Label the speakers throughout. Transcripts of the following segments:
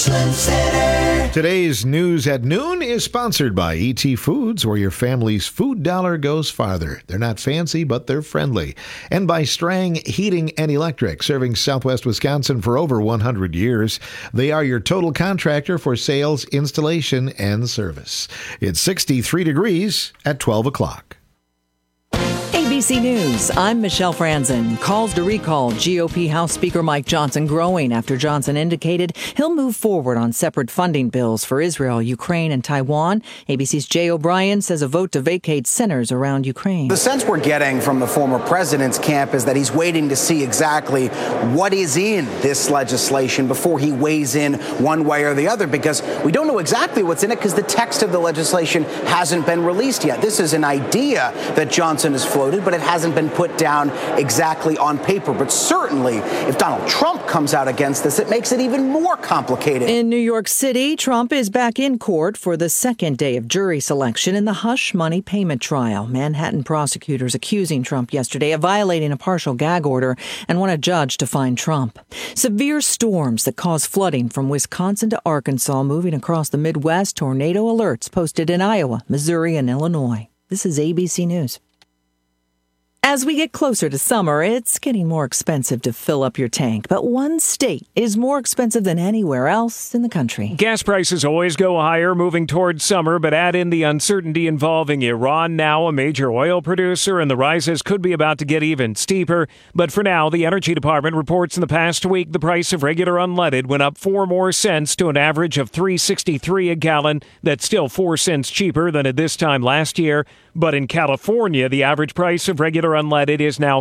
Speaker 1: Richland Center.
Speaker 2: Today's News at Noon is sponsored by E.T. Foods, where your family's food dollar goes farther. They're not fancy, but they're friendly. And by Strang Heating and Electric, serving Southwest Wisconsin for over 100 years. They are your total contractor for sales, installation, and service. It's 63 degrees at 12 o'clock.
Speaker 3: ABC News, I'm Michelle Franzen. Calls to recall GOP House Speaker Mike Johnson growing after Johnson indicated he'll move forward on separate funding bills for Israel, Ukraine, and Taiwan. ABC's Jay O'Brien says a vote to vacate centers around Ukraine.
Speaker 4: The sense we're getting from the former president's camp is that he's waiting to see exactly what is in this legislation before he weighs in one way or the other, because we don't know exactly what's in it because the text of the legislation hasn't been released yet. This is an idea that Johnson has floated, but it hasn't been put down exactly on paper. But certainly, if Donald Trump comes out against this, it makes it even more complicated.
Speaker 3: In New York City, Trump is back in court for the second day of jury selection in the hush money payment trial. Manhattan prosecutors accusing Trump yesterday of violating a partial gag order and want a judge to find Trump. Severe storms that cause flooding from Wisconsin to Arkansas moving across the Midwest. Tornado alerts posted in Iowa, Missouri, and Illinois. This is ABC News. As we get closer to summer, it's getting more expensive to fill up your tank. But one state is more expensive than anywhere else in the country.
Speaker 5: Gas prices always go higher moving towards summer, but add in the uncertainty involving Iran, now a major oil producer, and the rises could be about to get even steeper. But for now, the Energy Department reports in the past week the price of regular unleaded went up 4 more cents to an average of $3.63 a gallon. That's still 4 cents cheaper than at this time last year. But in California, the average price of regular unleaded is now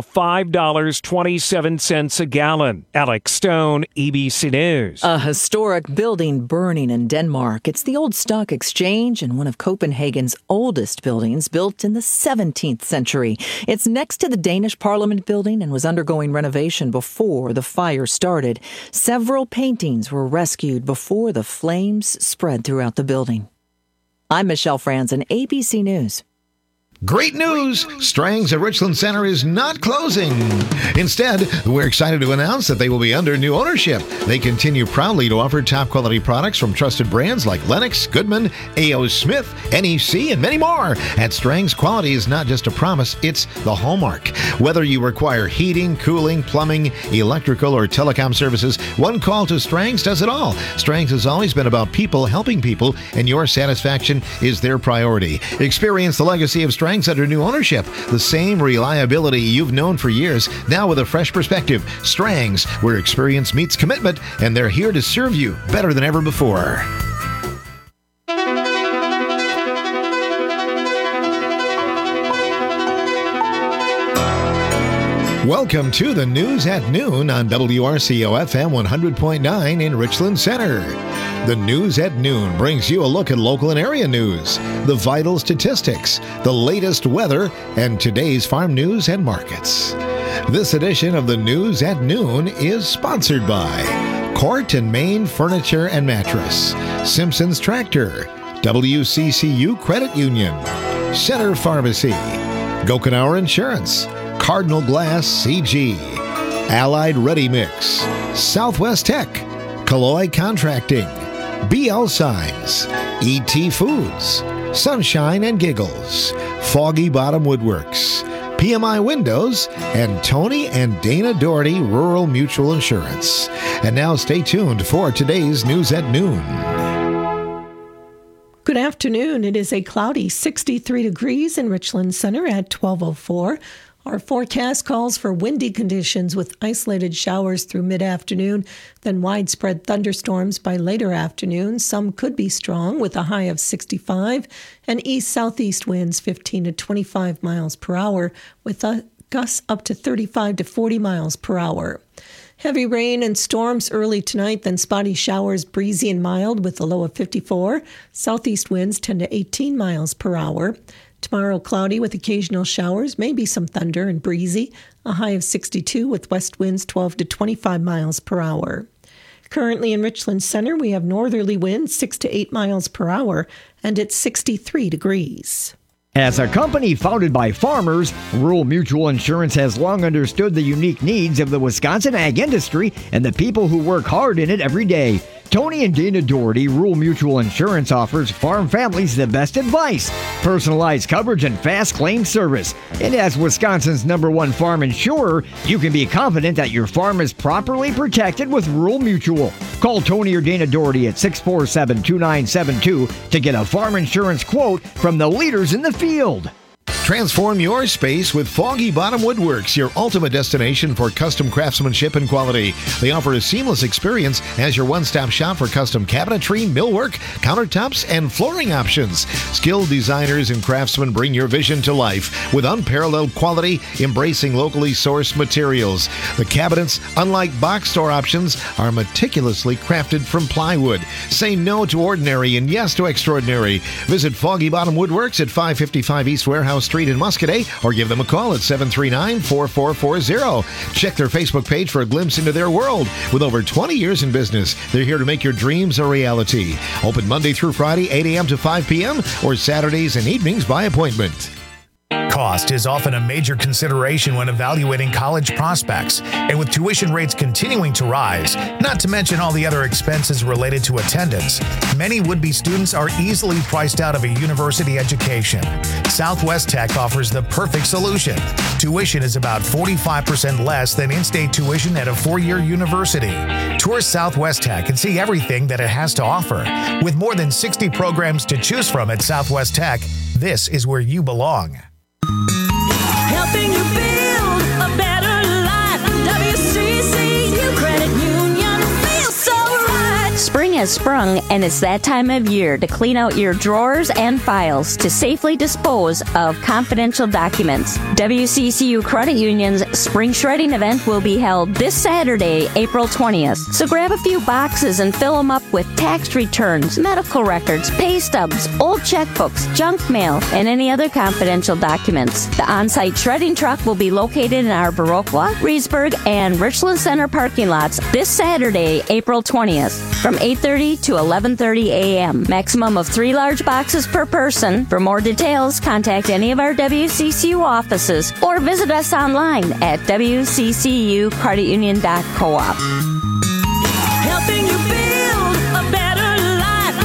Speaker 5: $5.27 a gallon. Alex Stone, ABC News.
Speaker 3: A historic building burning in Denmark. It's the old stock exchange and one of Copenhagen's oldest buildings, built in the 17th century. It's next to the Danish Parliament building and was undergoing renovation before the fire started. Several paintings were rescued before the flames spread throughout the building. I'm Michelle Franzen, ABC News.
Speaker 2: Great news! Strang's at Richland Center is not closing. Instead, we're excited to announce that they will be under new ownership. They continue proudly to offer top-quality products from trusted brands like Lennox, Goodman, A.O. Smith, NEC, and many more. At Strang's, quality is not just a promise, it's the hallmark. Whether you require heating, cooling, plumbing, electrical, or telecom services, one call to Strang's does it all. Strang's has always been about people helping people, and your satisfaction is their priority. Experience the legacy of Strang's under new ownership. The same reliability you've known for years, now with a fresh perspective. Strang's, where experience meets commitment, and they're here to serve you better than ever before. Welcome to the News at Noon on WRCO FM 100.9 in Richland Center. The News at Noon brings you a look at local and area news, the vital statistics, the latest weather, and today's farm news and markets. This edition of the News at Noon is sponsored by Court and Main Furniture and Mattress, Simpson's Tractor, WCCU Credit Union, Center Pharmacy, Gokenauer Insurance, Cardinal Glass CG, Allied Ready Mix, Southwest Tech, Calloy Contracting, BL Signs, E.T. Foods, Sunshine and Giggles, Foggy Bottom Woodworks, PMI Windows, and Tony and Dana Doherty Rural Mutual Insurance. And now stay tuned for today's News at Noon.
Speaker 6: Good afternoon. It is a cloudy 63 degrees in Richland Center at 12:04. Our forecast calls for windy conditions with isolated showers through mid-afternoon, then widespread thunderstorms by later afternoon. Some could be strong with a high of 65 and east-southeast winds 15 to 25 miles per hour with a gusts up to 35 to 40 miles per hour. Heavy rain and storms early tonight, then spotty showers, breezy and mild with a low of 54. Southeast winds 10 to 18 miles per hour. Tomorrow, cloudy with occasional showers, maybe some thunder and breezy, a high of 62 with west winds 12 to 25 miles per hour. Currently in Richland Center, we have northerly winds 6 to 8 miles per hour, and it's 63 degrees.
Speaker 7: As a company founded by farmers, Rural Mutual Insurance has long understood the unique needs of the Wisconsin ag industry and the people who work hard in it every day. Tony and Dana Doherty Rural Mutual Insurance offers farm families the best advice, personalized coverage, and fast claim service. And as Wisconsin's #1 farm insurer, you can be confident that your farm is properly protected with Rural Mutual. Call Tony or Dana Doherty at 647-2972 to get a farm insurance quote from the leaders in the field.
Speaker 2: Transform your space with Foggy Bottom Woodworks, your ultimate destination for custom craftsmanship and quality. They offer a seamless experience as your one-stop shop for custom cabinetry, millwork, countertops, and flooring options. Skilled designers and craftsmen bring your vision to life with unparalleled quality, embracing locally sourced materials. The cabinets, unlike box store options, are meticulously crafted from plywood. Say no to ordinary and yes to extraordinary. Visit Foggy Bottom Woodworks at 555 East Warehouse Street in Muscoda, or give them a call at 739-4440. Check their Facebook page for a glimpse into their world. With over 20 years in business, they're here to make your dreams a reality. Open Monday through Friday, 8 a.m. to 5 p.m., or Saturdays and evenings by appointment.
Speaker 1: Cost is often a major consideration when evaluating college prospects, and with tuition rates continuing to rise, not to mention all the other expenses related to attendance, many would-be students are easily priced out of a university education. Southwest Tech offers the perfect solution. Tuition is about 45% less than in-state tuition at a four-year university. Tour Southwest Tech and see everything that it has to offer. With more than 60 programs to choose from at Southwest Tech, this is where you belong.
Speaker 8: Helping you build a better life. WCCU Credit Union feels so right.
Speaker 9: Spring has sprung, and it's that time of year to clean out your drawers and files to safely dispose of confidential documents. WCCU Credit Union's Spring Shredding event will be held this Saturday, April 20th. So grab a few boxes and fill them up with tax returns, medical records, pay stubs, old checkbooks, junk mail, and any other confidential documents. The on-site shredding truck will be located in our Viroqua, Reedsburg, and Richland Center parking lots this Saturday, April 20th, from 8:30 to 11:30 a.m. Maximum of 3 large boxes per person. For more details, contact any of our WCCU offices or visit us online at wccucreditunion.coop.
Speaker 8: Helping you build a better life.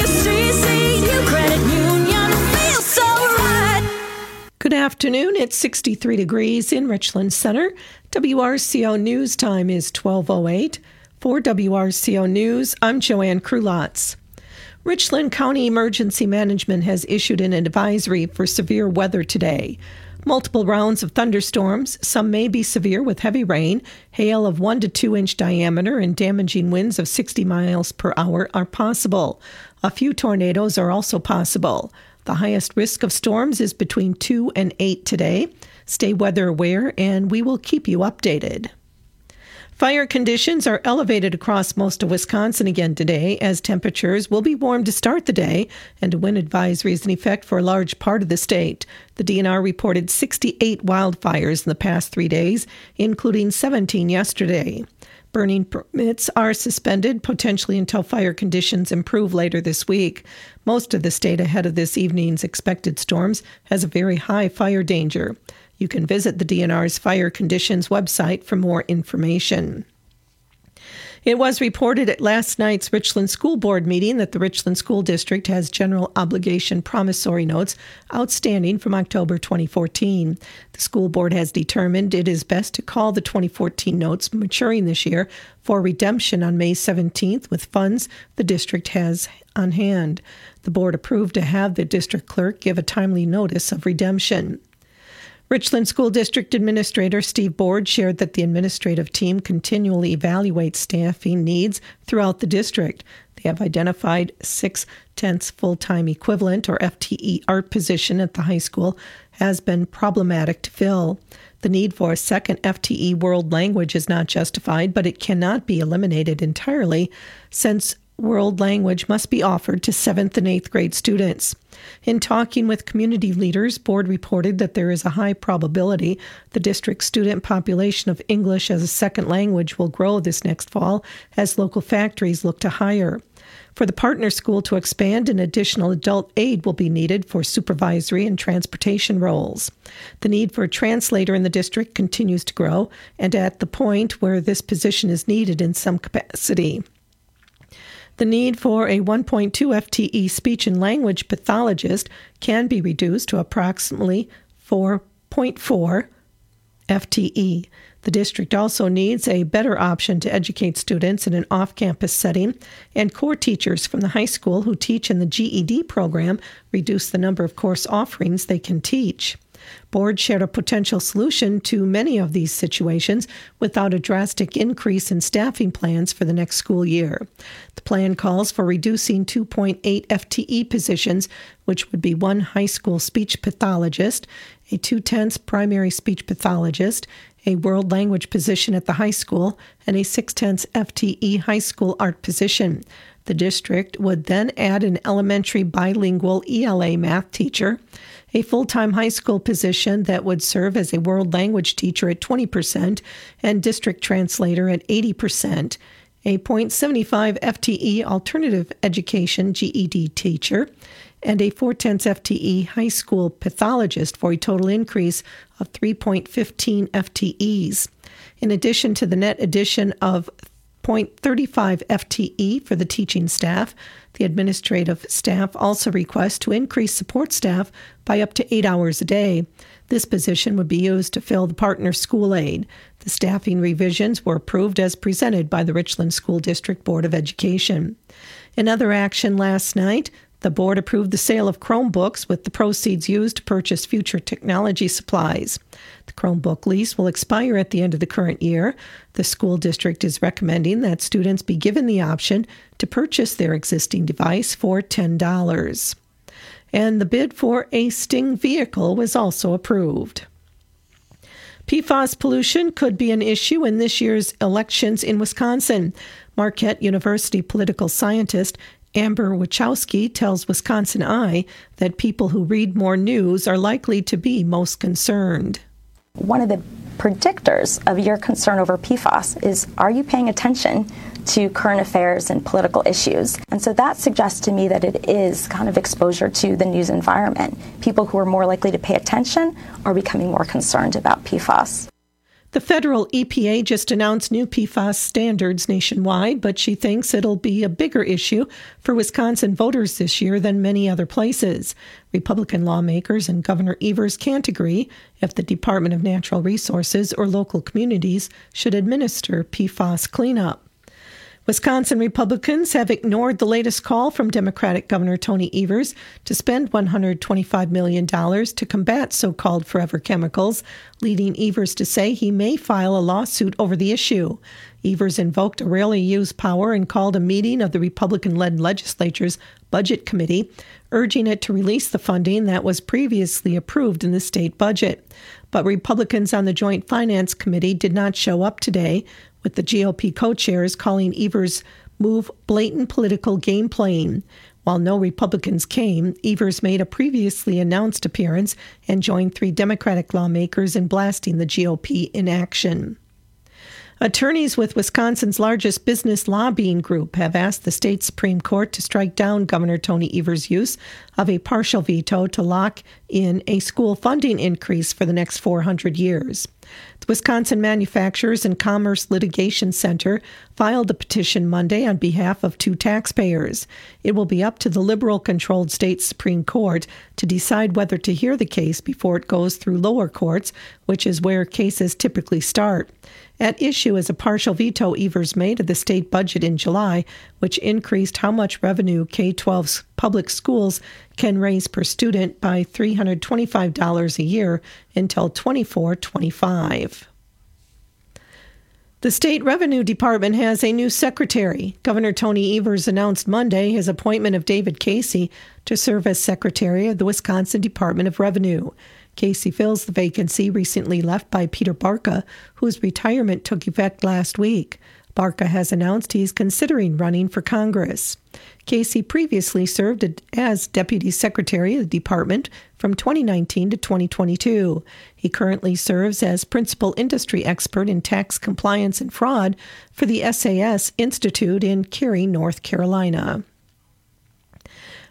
Speaker 8: WCCU Credit Union feels so right.
Speaker 6: Good afternoon. It's 63 degrees in Richland Center. WRCO News time is 12:08. For WRCO News, I'm Joanne Krulotz. Richland County Emergency Management has issued an advisory for severe weather today. Multiple rounds of thunderstorms, some may be severe with heavy rain, hail of 1 to 2 inch diameter, and damaging winds of 60 miles per hour are possible. A few tornadoes are also possible. The highest risk of storms is between 2 and 8 today. Stay weather aware, and we will keep you updated. Fire conditions are elevated across most of Wisconsin again today, as temperatures will be warm to start the day, and a wind advisory is in effect for a large part of the state. The DNR reported 68 wildfires in the past 3 days, including 17 yesterday. Burning permits are suspended, potentially until fire conditions improve later this week. Most of the state ahead of this evening's expected storms has a very high fire danger. You can visit the DNR's Fire Conditions website for more information. It was reported at last night's Richland School Board meeting that the Richland School District has general obligation promissory notes outstanding from October 2014. The school board has determined it is best to call the 2014 notes maturing this year for redemption on May 17th with funds the district has on hand. The board approved to have the district clerk give a timely notice of redemption. Richland School District Administrator Steve Board shared that the administrative team continually evaluates staffing needs throughout the district. They have identified 6/10 full-time equivalent, or FTE, art position at the high school has been problematic to fill. The need for a second FTE world language is not justified, but it cannot be eliminated entirely since world language must be offered to 7th and 8th grade students. In talking with community leaders, Board reported that there is a high probability the district's student population of English as a second language will grow this next fall as local factories look to hire. For the partner school to expand, an additional adult aide will be needed for supervisory and transportation roles. The need for a translator in the district continues to grow, and at the point where this position is needed in some capacity. The need for a 1.2 FTE speech and language pathologist can be reduced to approximately 4.4 FTE. The district also needs a better option to educate students in an off-campus setting, and core teachers from the high school who teach in the GED program reduce the number of course offerings they can teach. Board shared a potential solution to many of these situations without a drastic increase in staffing plans for the next school year. The plan calls for reducing 2.8 FTE positions, which would be one high school speech pathologist, a 2/10 primary speech pathologist, a world language position at the high school, and a 6/10 FTE high school art position. The district would then add an elementary bilingual ELA math teacher, a full-time high school position that would serve as a world language teacher at 20% and district translator at 80%, a .75 FTE alternative education GED teacher, and a 4/10 FTE high school pathologist for a total increase of 3.15 FTEs. In addition to the net addition of .35 FTE for the teaching staff, the administrative staff also requests to increase support staff by up to 8 hours a day. This position would be used to fill the partner school aide. The staffing revisions were approved as presented by the Richland School District Board of Education. In other action last night, the board approved the sale of Chromebooks with the proceeds used to purchase future technology supplies. The Chromebook lease will expire at the end of the current year. The school district is recommending that students be given the option to purchase their existing device for $10. And the bid for a Sting vehicle was also approved. PFAS pollution could be an issue in this year's elections in Wisconsin. Marquette University political scientist Amber Wachowski tells Wisconsin Eye that people who read more news are likely to be most concerned.
Speaker 10: One of the predictors of your concern over PFAS is, are you paying attention to current affairs and political issues? And so that suggests to me that it is kind of exposure to the news environment. People who are more likely to pay attention are becoming more concerned about PFAS.
Speaker 6: The federal EPA just announced new PFAS standards nationwide, but she thinks it'll be a bigger issue for Wisconsin voters this year than many other places. Republican lawmakers and Governor Evers can't agree if the Department of Natural Resources or local communities should administer PFAS cleanup. Wisconsin Republicans have ignored the latest call from Democratic Governor Tony Evers to spend $125 million to combat so-called forever chemicals, leading Evers to say he may file a lawsuit over the issue. Evers invoked a rarely used power and called a meeting of the Republican-led legislature's Budget Committee, urging it to release the funding that was previously approved in the state budget. But Republicans on the Joint Finance Committee did not show up today, with the GOP co-chairs calling Evers' move blatant political game playing. While no Republicans came, Evers made a previously announced appearance and joined 3 Democratic lawmakers in blasting the GOP in action. Attorneys with Wisconsin's largest business lobbying group have asked the state Supreme Court to strike down Governor Tony Evers' use of a partial veto to lock in a school funding increase for the next 400 years. The Wisconsin Manufacturers and Commerce Litigation Center filed a petition Monday on behalf of 2 taxpayers. It will be up to the liberal-controlled state Supreme Court to decide whether to hear the case before it goes through lower courts, which is where cases typically start. At issue is a partial veto Evers made of the state budget in July, which increased how much revenue K-12 public schools can raise per student by $325 a year until 24-25. The State Revenue Department has a new secretary. Governor Tony Evers announced Monday his appointment of David Casey to serve as secretary of the Wisconsin Department of Revenue. Casey fills the vacancy recently left by Peter Barca, whose retirement took effect last week. Barca has announced he's considering running for Congress. Casey previously served as Deputy Secretary of the Department from 2019 to 2022. He currently serves as Principal Industry Expert in Tax Compliance and Fraud for the SAS Institute in Cary, North Carolina.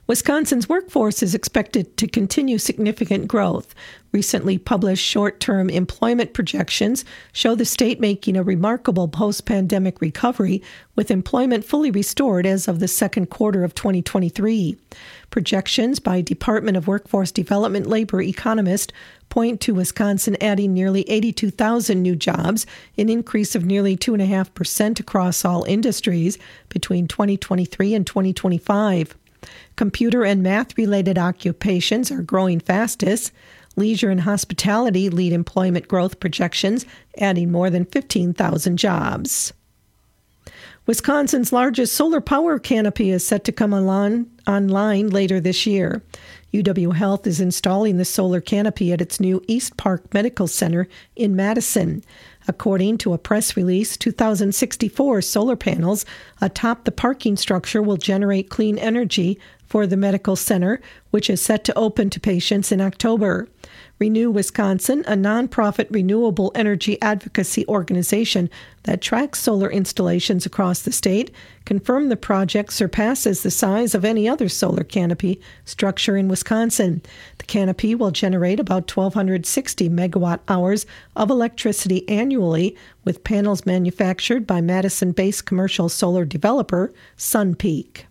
Speaker 6: Wisconsin's workforce is expected to continue significant growth. Recently published short-term employment projections show the state making a remarkable post-pandemic recovery, with employment fully restored as of the second quarter of 2023. Projections by Department of Workforce Development labor economist point to Wisconsin adding nearly 82,000 new jobs, an increase of nearly 2.5% across all industries between 2023 and 2025. Computer and math-related occupations are growing fastest. Leisure and hospitality lead employment growth projections, adding more than 15,000 jobs. Wisconsin's largest solar power canopy is set to come online later this year. UW Health is installing the solar canopy at its new East Park Medical Center in Madison. According to a press release, 2,064 solar panels atop the parking structure will generate clean energy for the medical center, which is set to open to patients in October. Renew Wisconsin, a nonprofit renewable energy advocacy organization that tracks solar installations across the state, confirmed the project surpasses the size of any other solar canopy structure in Wisconsin. The canopy will generate about 1,260 megawatt hours of electricity annually, with panels manufactured by Madison-based commercial solar developer SunPeak.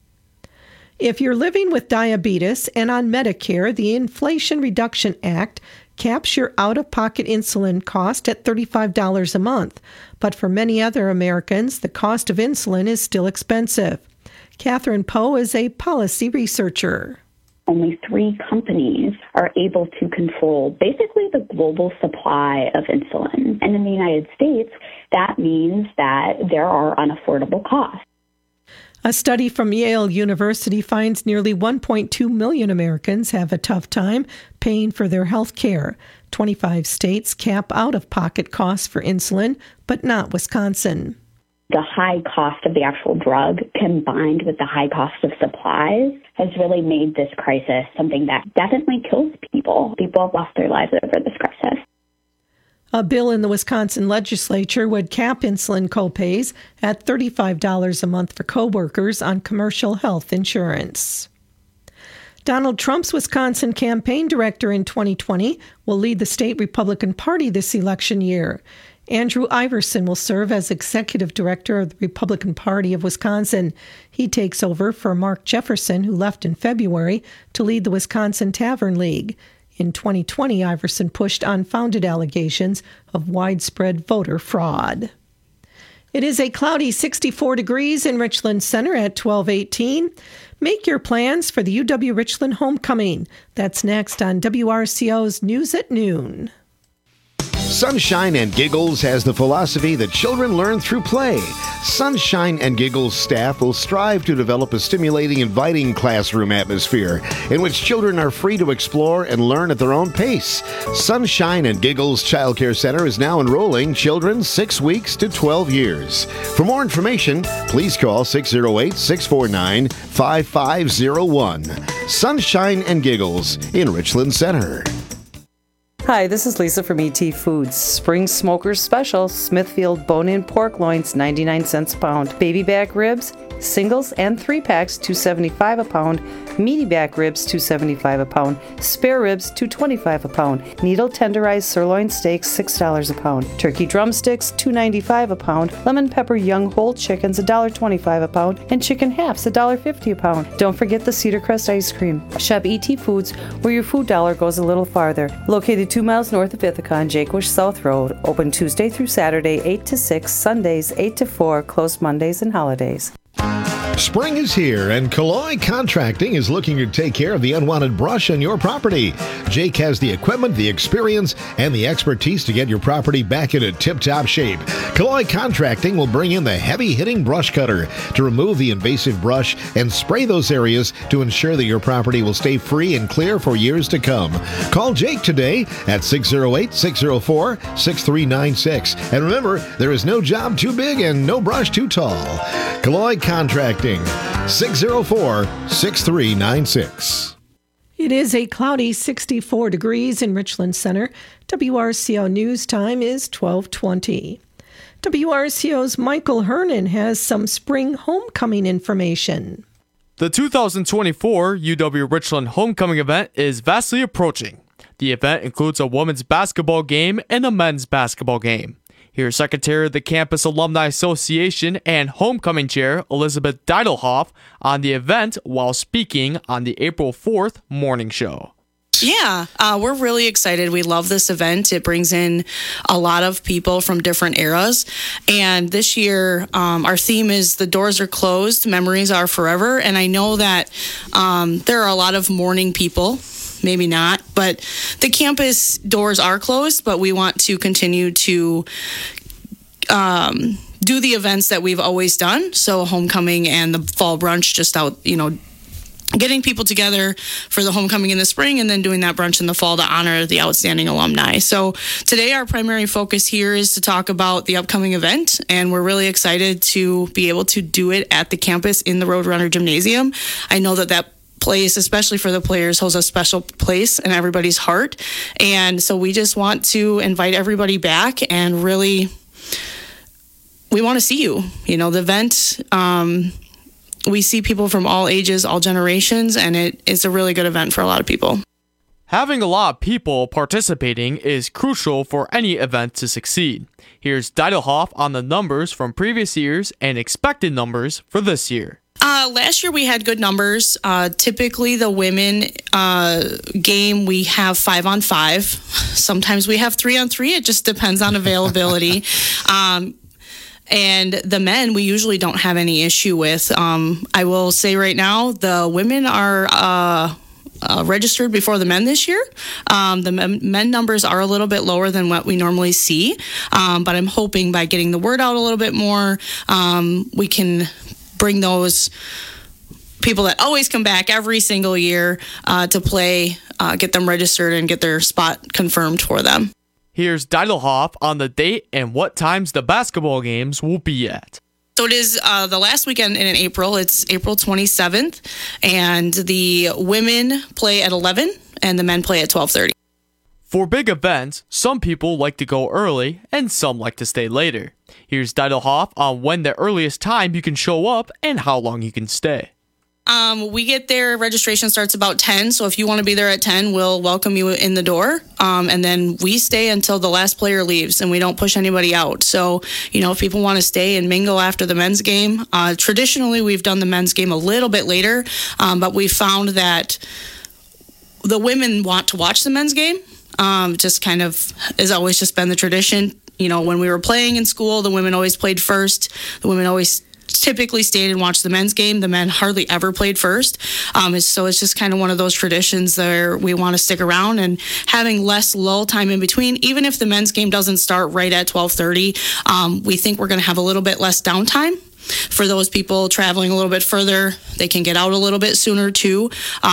Speaker 6: If you're living with diabetes and on Medicare, the Inflation Reduction Act caps your out-of-pocket insulin cost at $35 a month. But for many other Americans, the cost of insulin is still expensive. Catherine Poe is a policy researcher.
Speaker 11: Only 3 companies are able to control basically the global supply of insulin. And in the United States, that means that there are unaffordable costs.
Speaker 6: A study from Yale University finds nearly 1.2 million Americans have a tough time paying for their health care. 25 states cap out-of-pocket costs for insulin, but not Wisconsin.
Speaker 11: The high cost of the actual drug combined with the high cost of supplies has really made this crisis something that definitely kills people. People have lost their lives over this crisis.
Speaker 6: A bill in the Wisconsin legislature would cap insulin copays at $35 a month for coworkers on commercial health insurance. Donald Trump's Wisconsin campaign director in 2020 will lead the state Republican Party this election year. Andrew Iverson will serve as executive director of the Republican Party of Wisconsin. He takes over for Mark Jefferson, who left in February, to lead the Wisconsin Tavern League. In 2020, Iverson pushed unfounded allegations of widespread voter fraud. It is a cloudy 64 degrees in Richland Center at 12:18. Make your plans for the UW Richland homecoming. That's next on WRCO's News at Noon.
Speaker 2: Sunshine and Giggles has the philosophy that children learn through play. Sunshine and Giggles staff will strive to develop a stimulating, inviting classroom atmosphere in which children are free to explore and learn at their own pace. Sunshine and Giggles Child Care Center is now enrolling children 6 weeks to 12 years. For more information, please call 608-649-5501. Sunshine and Giggles in Richland Center.
Speaker 12: Hi, this is Lisa from ET Foods. Spring Smokers Special, Smithfield bone-in pork loins, 99 cents a pound. Baby back ribs, singles and 3-packs, $2.75 a pound. Meaty back ribs, $2.75 a pound. Spare ribs, $2.25 a pound. Needle tenderized sirloin steaks, $6 a pound. Turkey drumsticks, $2.95 a pound. Lemon pepper young whole chickens, $1.25 a pound. And chicken halves, $1.50 a pound. Don't forget the Cedar Crest ice cream. Shop ET Foods, where your food dollar goes a little farther. Located 2 miles north of Ithaca on Jakewish South Road. Open Tuesday through Saturday, 8 to 6, Sundays, 8 to 4, closed Mondays and holidays.
Speaker 2: Spring is here, and Caloi Contracting is looking to take care of the unwanted brush on your property. Jake has the equipment, the experience, and the expertise to get your property back into tip-top shape. Caloi Contracting will bring in the heavy-hitting brush cutter to remove the invasive brush and spray those areas to ensure that your property will stay free and clear for years to come. Call Jake today at 608-604-6396. And remember, there is no job too big and no brush too tall. Caloi Contracting, 604-6396.
Speaker 6: It is a cloudy 64 degrees in Richland Center. WRCO News Time is 12:20. WRCO's Michael Hernan has some spring homecoming information.
Speaker 13: The 2024 UW Richland Homecoming event is vastly approaching. The event includes a women's basketball game and a men's basketball game. Here's Secretary of the Campus Alumni Association and Homecoming Chair Elizabeth Deidelhoff on the event while speaking on the April 4th morning show.
Speaker 14: Yeah, we're really excited. We love this event. It brings in a lot of people from different eras. And this year, our theme is The Doors Are Closed, Memories Are Forever. And I know that there are a lot of mourning people. Maybe not, but the campus doors are closed, but we want to continue to do the events that we've always done. So homecoming and the fall brunch, just out, getting people together for the homecoming in the spring and then doing that brunch in the fall to honor the outstanding alumni. So today our primary focus here is to talk about the upcoming event, and we're really excited to be able to do it at the campus in the Roadrunner Gymnasium. I know that place, especially for the players, holds a special place in everybody's heart. And so we just want to invite everybody back and really, we want to see you. The event, we see people from all ages, all generations, and it's a really good event for a lot of people.
Speaker 13: Having a lot of people participating is crucial for any event to succeed. Here's Deidelhoff on the numbers from previous years and expected numbers for this year.
Speaker 14: Last year we had good numbers. Typically the women game, we have 5-on-5. Sometimes we have 3-on-3. It just depends on availability. And the men, we usually don't have any issue with. I will say right now, the women are registered before the men this year. The men numbers are a little bit lower than what we normally see. But I'm hoping by getting the word out a little bit more, we can bring those people that always come back every single year to play, get them registered and get their spot confirmed for them.
Speaker 13: Here's Deidelhoff on the date and what times the basketball games will be at.
Speaker 14: So it is the last weekend in April. It's April 27th, and the women play at 11 and the men play at 12:30.
Speaker 13: For big events, some people like to go early and some like to stay later. Here's Deidelhoff on when the earliest time you can show up and how long you can stay.
Speaker 14: We get there, registration starts about 10, so if you want to be there at 10, we'll welcome you in the door, and then we stay until the last player leaves, and we don't push anybody out. So, if people want to stay and mingle after the men's game, traditionally we've done the men's game a little bit later, but we found that the women want to watch the men's game. Just kind of has always just been the tradition. When we were playing in school, the women always played first. The women always typically stayed and watched the men's game. The men hardly ever played first. So it's just kind of one of those traditions where we want to stick around, and having less lull time in between. Even if the men's game doesn't start right at 12:30, we think we're going to have a little bit less downtime. For those people traveling a little bit further, they can get out a little bit sooner too.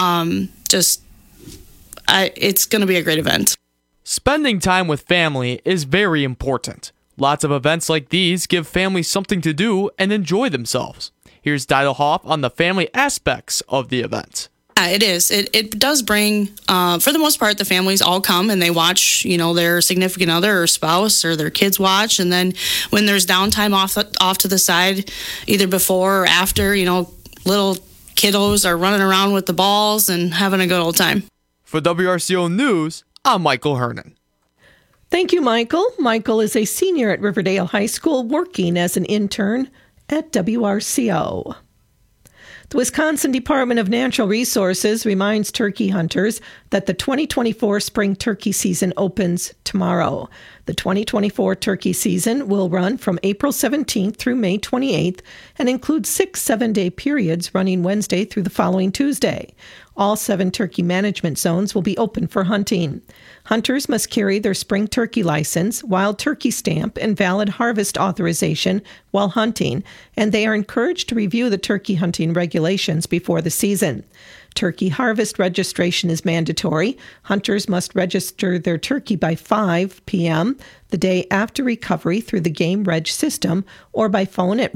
Speaker 14: It's going to be a great event.
Speaker 13: Spending time with family is very important. Lots of events like these give families something to do and enjoy themselves. Here's Deidelhoff on the family aspects of the event.
Speaker 14: It is. It does bring, for the most part, the families all come and they watch, their significant other or spouse or their kids watch. And then when there's downtime off to the side, either before or after, little kiddos are running around with the balls and having a good old time.
Speaker 13: For WRCO News, I'm Michael Hernan.
Speaker 6: Thank you, Michael. Michael is a senior at Riverdale High School working as an intern at WRCO. The Wisconsin Department of Natural Resources reminds turkey hunters that the 2024 spring turkey season opens tomorrow. The 2024 turkey season will run from April 17th through May 28th and includes 6 7-day periods running Wednesday through the following Tuesday. All 7 turkey management zones will be open for hunting. Hunters must carry their spring turkey license, wild turkey stamp, and valid harvest authorization while hunting, and they are encouraged to review the turkey hunting regulations before the season. Turkey harvest registration is mandatory. Hunters must register their turkey by 5 p.m. the day after recovery through the Game Reg system or by phone at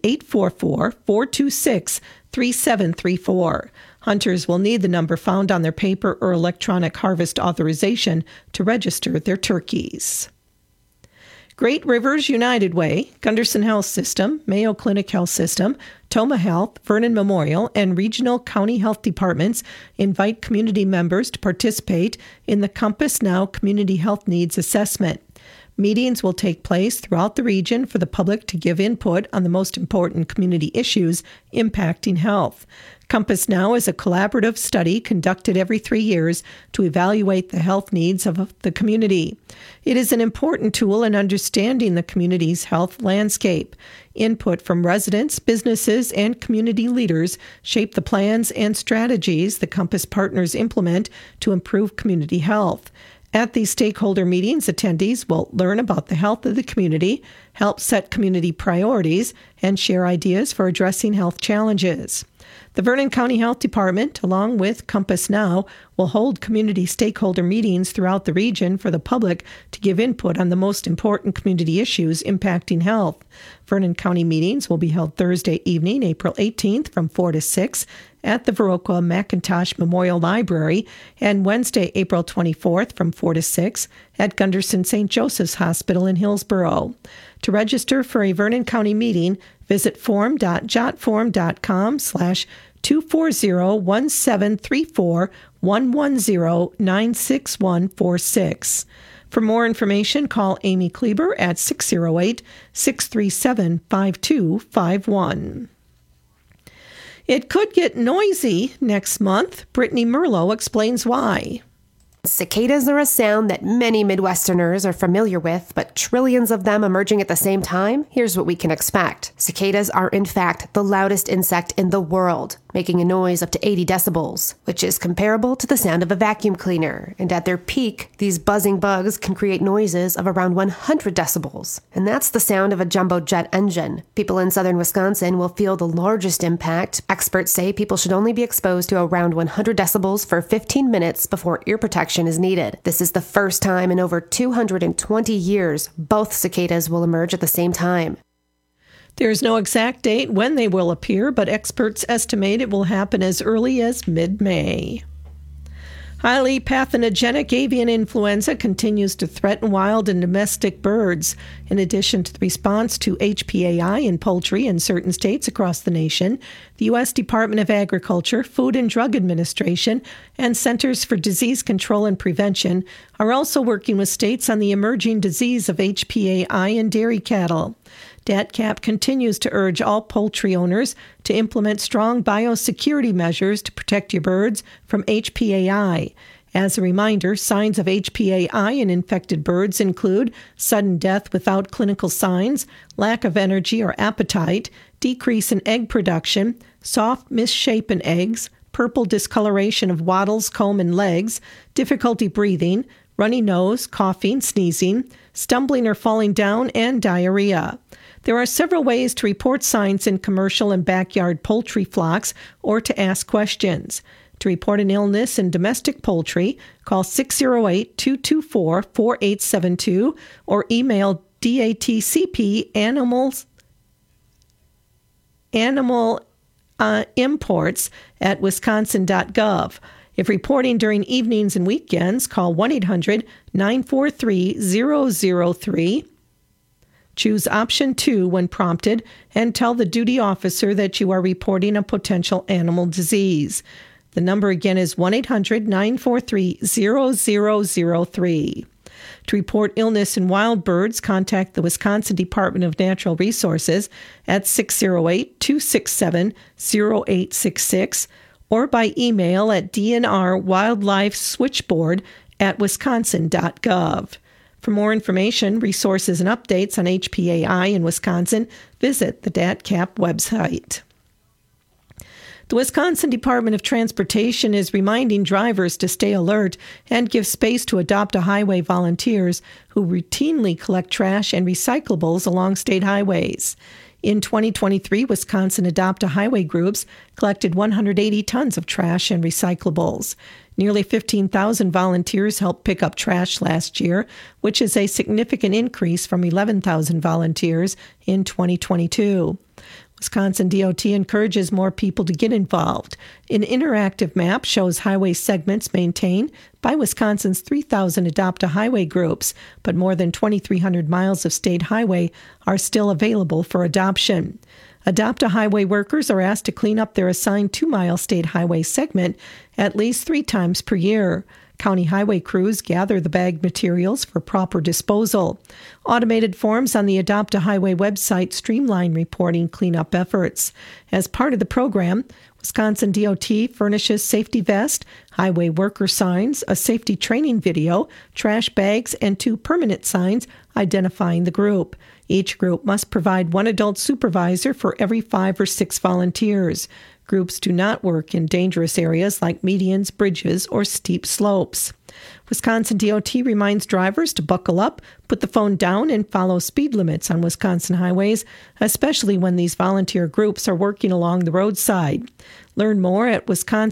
Speaker 6: 1-844-426-3734. Hunters will need the number found on their paper or electronic harvest authorization to register their turkeys. Great Rivers United Way, Gunderson Health System, Mayo Clinic Health System, Toma Health, Vernon Memorial, and regional county health departments invite community members to participate in the Compass Now Community Health Needs Assessment. Meetings will take place throughout the region for the public to give input on the most important community issues impacting health. Compass Now is a collaborative study conducted every 3 years to evaluate the health needs of the community. It is an important tool in understanding the community's health landscape. Input from residents, businesses, and community leaders shape the plans and strategies the Compass partners implement to improve community health. At these stakeholder meetings, attendees will learn about the health of the community, help set community priorities, and share ideas for addressing health challenges. The Vernon County Health Department, along with Compass Now, will hold community stakeholder meetings throughout the region for the public to give input on the most important community issues impacting health. Vernon County meetings will be held Thursday evening, April 18th from 4 to 6 at the Viroqua McIntosh Memorial Library, and Wednesday, April 24th from 4 to 6 at Gunderson St. Joseph's Hospital in Hillsboro. To register for a Vernon County meeting, visit form.jotform.com/240-1734-110-96146. For more information, call Amy Kleber at 608-637-5251. It could get noisy next month. Brittany Merlo explains why.
Speaker 15: Cicadas are a sound that many Midwesterners are familiar with, but trillions of them emerging at the same time? Here's what we can expect. Cicadas are, in fact, the loudest insect in the world, making a noise up to 80 decibels, which is comparable to the sound of a vacuum cleaner. And at their peak, these buzzing bugs can create noises of around 100 decibels. And that's the sound of a jumbo jet engine. People in southern Wisconsin will feel the largest impact. Experts say people should only be exposed to around 100 decibels for 15 minutes before ear protection is needed. This is the first time in over 220 years both cicadas will emerge at the same time.
Speaker 6: There's no exact date when they will appear, but experts estimate it will happen as early as mid-May. Highly pathogenic avian influenza continues to threaten wild and domestic birds. In addition to the response to HPAI in poultry in certain states across the nation, the U.S. Department of Agriculture, Food and Drug Administration, and Centers for Disease Control and Prevention are also working with states on the emerging disease of HPAI in dairy cattle. DATCAP continues to urge all poultry owners to implement strong biosecurity measures to protect your birds from HPAI. As a reminder, signs of HPAI in infected birds include sudden death without clinical signs, lack of energy or appetite, decrease in egg production, soft, misshapen eggs, purple discoloration of wattles, comb, and legs, difficulty breathing, runny nose, coughing, sneezing, stumbling or falling down, and diarrhea. There are several ways to report signs in commercial and backyard poultry flocks or to ask questions. To report an illness in domestic poultry, call 608-224-4872 or email DATCP animal imports at wisconsin.gov. If reporting during evenings and weekends, call 1-800-943-003. Choose option 2 when prompted and tell the duty officer that you are reporting a potential animal disease. The number again is 1-800-943-0003. To report illness in wild birds, contact the Wisconsin Department of Natural Resources at 608-267-0866 or by email at dnrwildlifeswitchboard@wisconsin.gov. For more information, resources, and updates on HPAI in Wisconsin, visit the DATCAP website. The Wisconsin Department of Transportation is reminding drivers to stay alert and give space to Adopt-A-Highway volunteers who routinely collect trash and recyclables along state highways. In 2023, Wisconsin Adopt-A-Highway groups collected 180 tons of trash and recyclables. Nearly 15,000 volunteers helped pick up trash last year, which is a significant increase from 11,000 volunteers in 2022. Wisconsin DOT encourages more people to get involved. An interactive map shows highway segments maintained by Wisconsin's 3,000 Adopt a Highway groups, but more than 2,300 miles of state highway are still available for adoption. Adopt a Highway workers are asked to clean up their assigned 2-mile state highway segment at least 3 times per year. County highway crews gather the bagged materials for proper disposal. Automated forms on the Adopt a Highway website streamline reporting cleanup efforts. As part of the program, Wisconsin DOT furnishes safety vest, highway worker signs, a safety training video, trash bags, and 2 permanent signs identifying the group. Each group must provide 1 adult supervisor for every 5 or 6 volunteers. Groups do not work in dangerous areas like medians, bridges, or steep slopes. Wisconsin DOT reminds drivers to buckle up, put the phone down, and follow speed limits on Wisconsin highways, especially when these volunteer groups are working along the roadside. Learn more at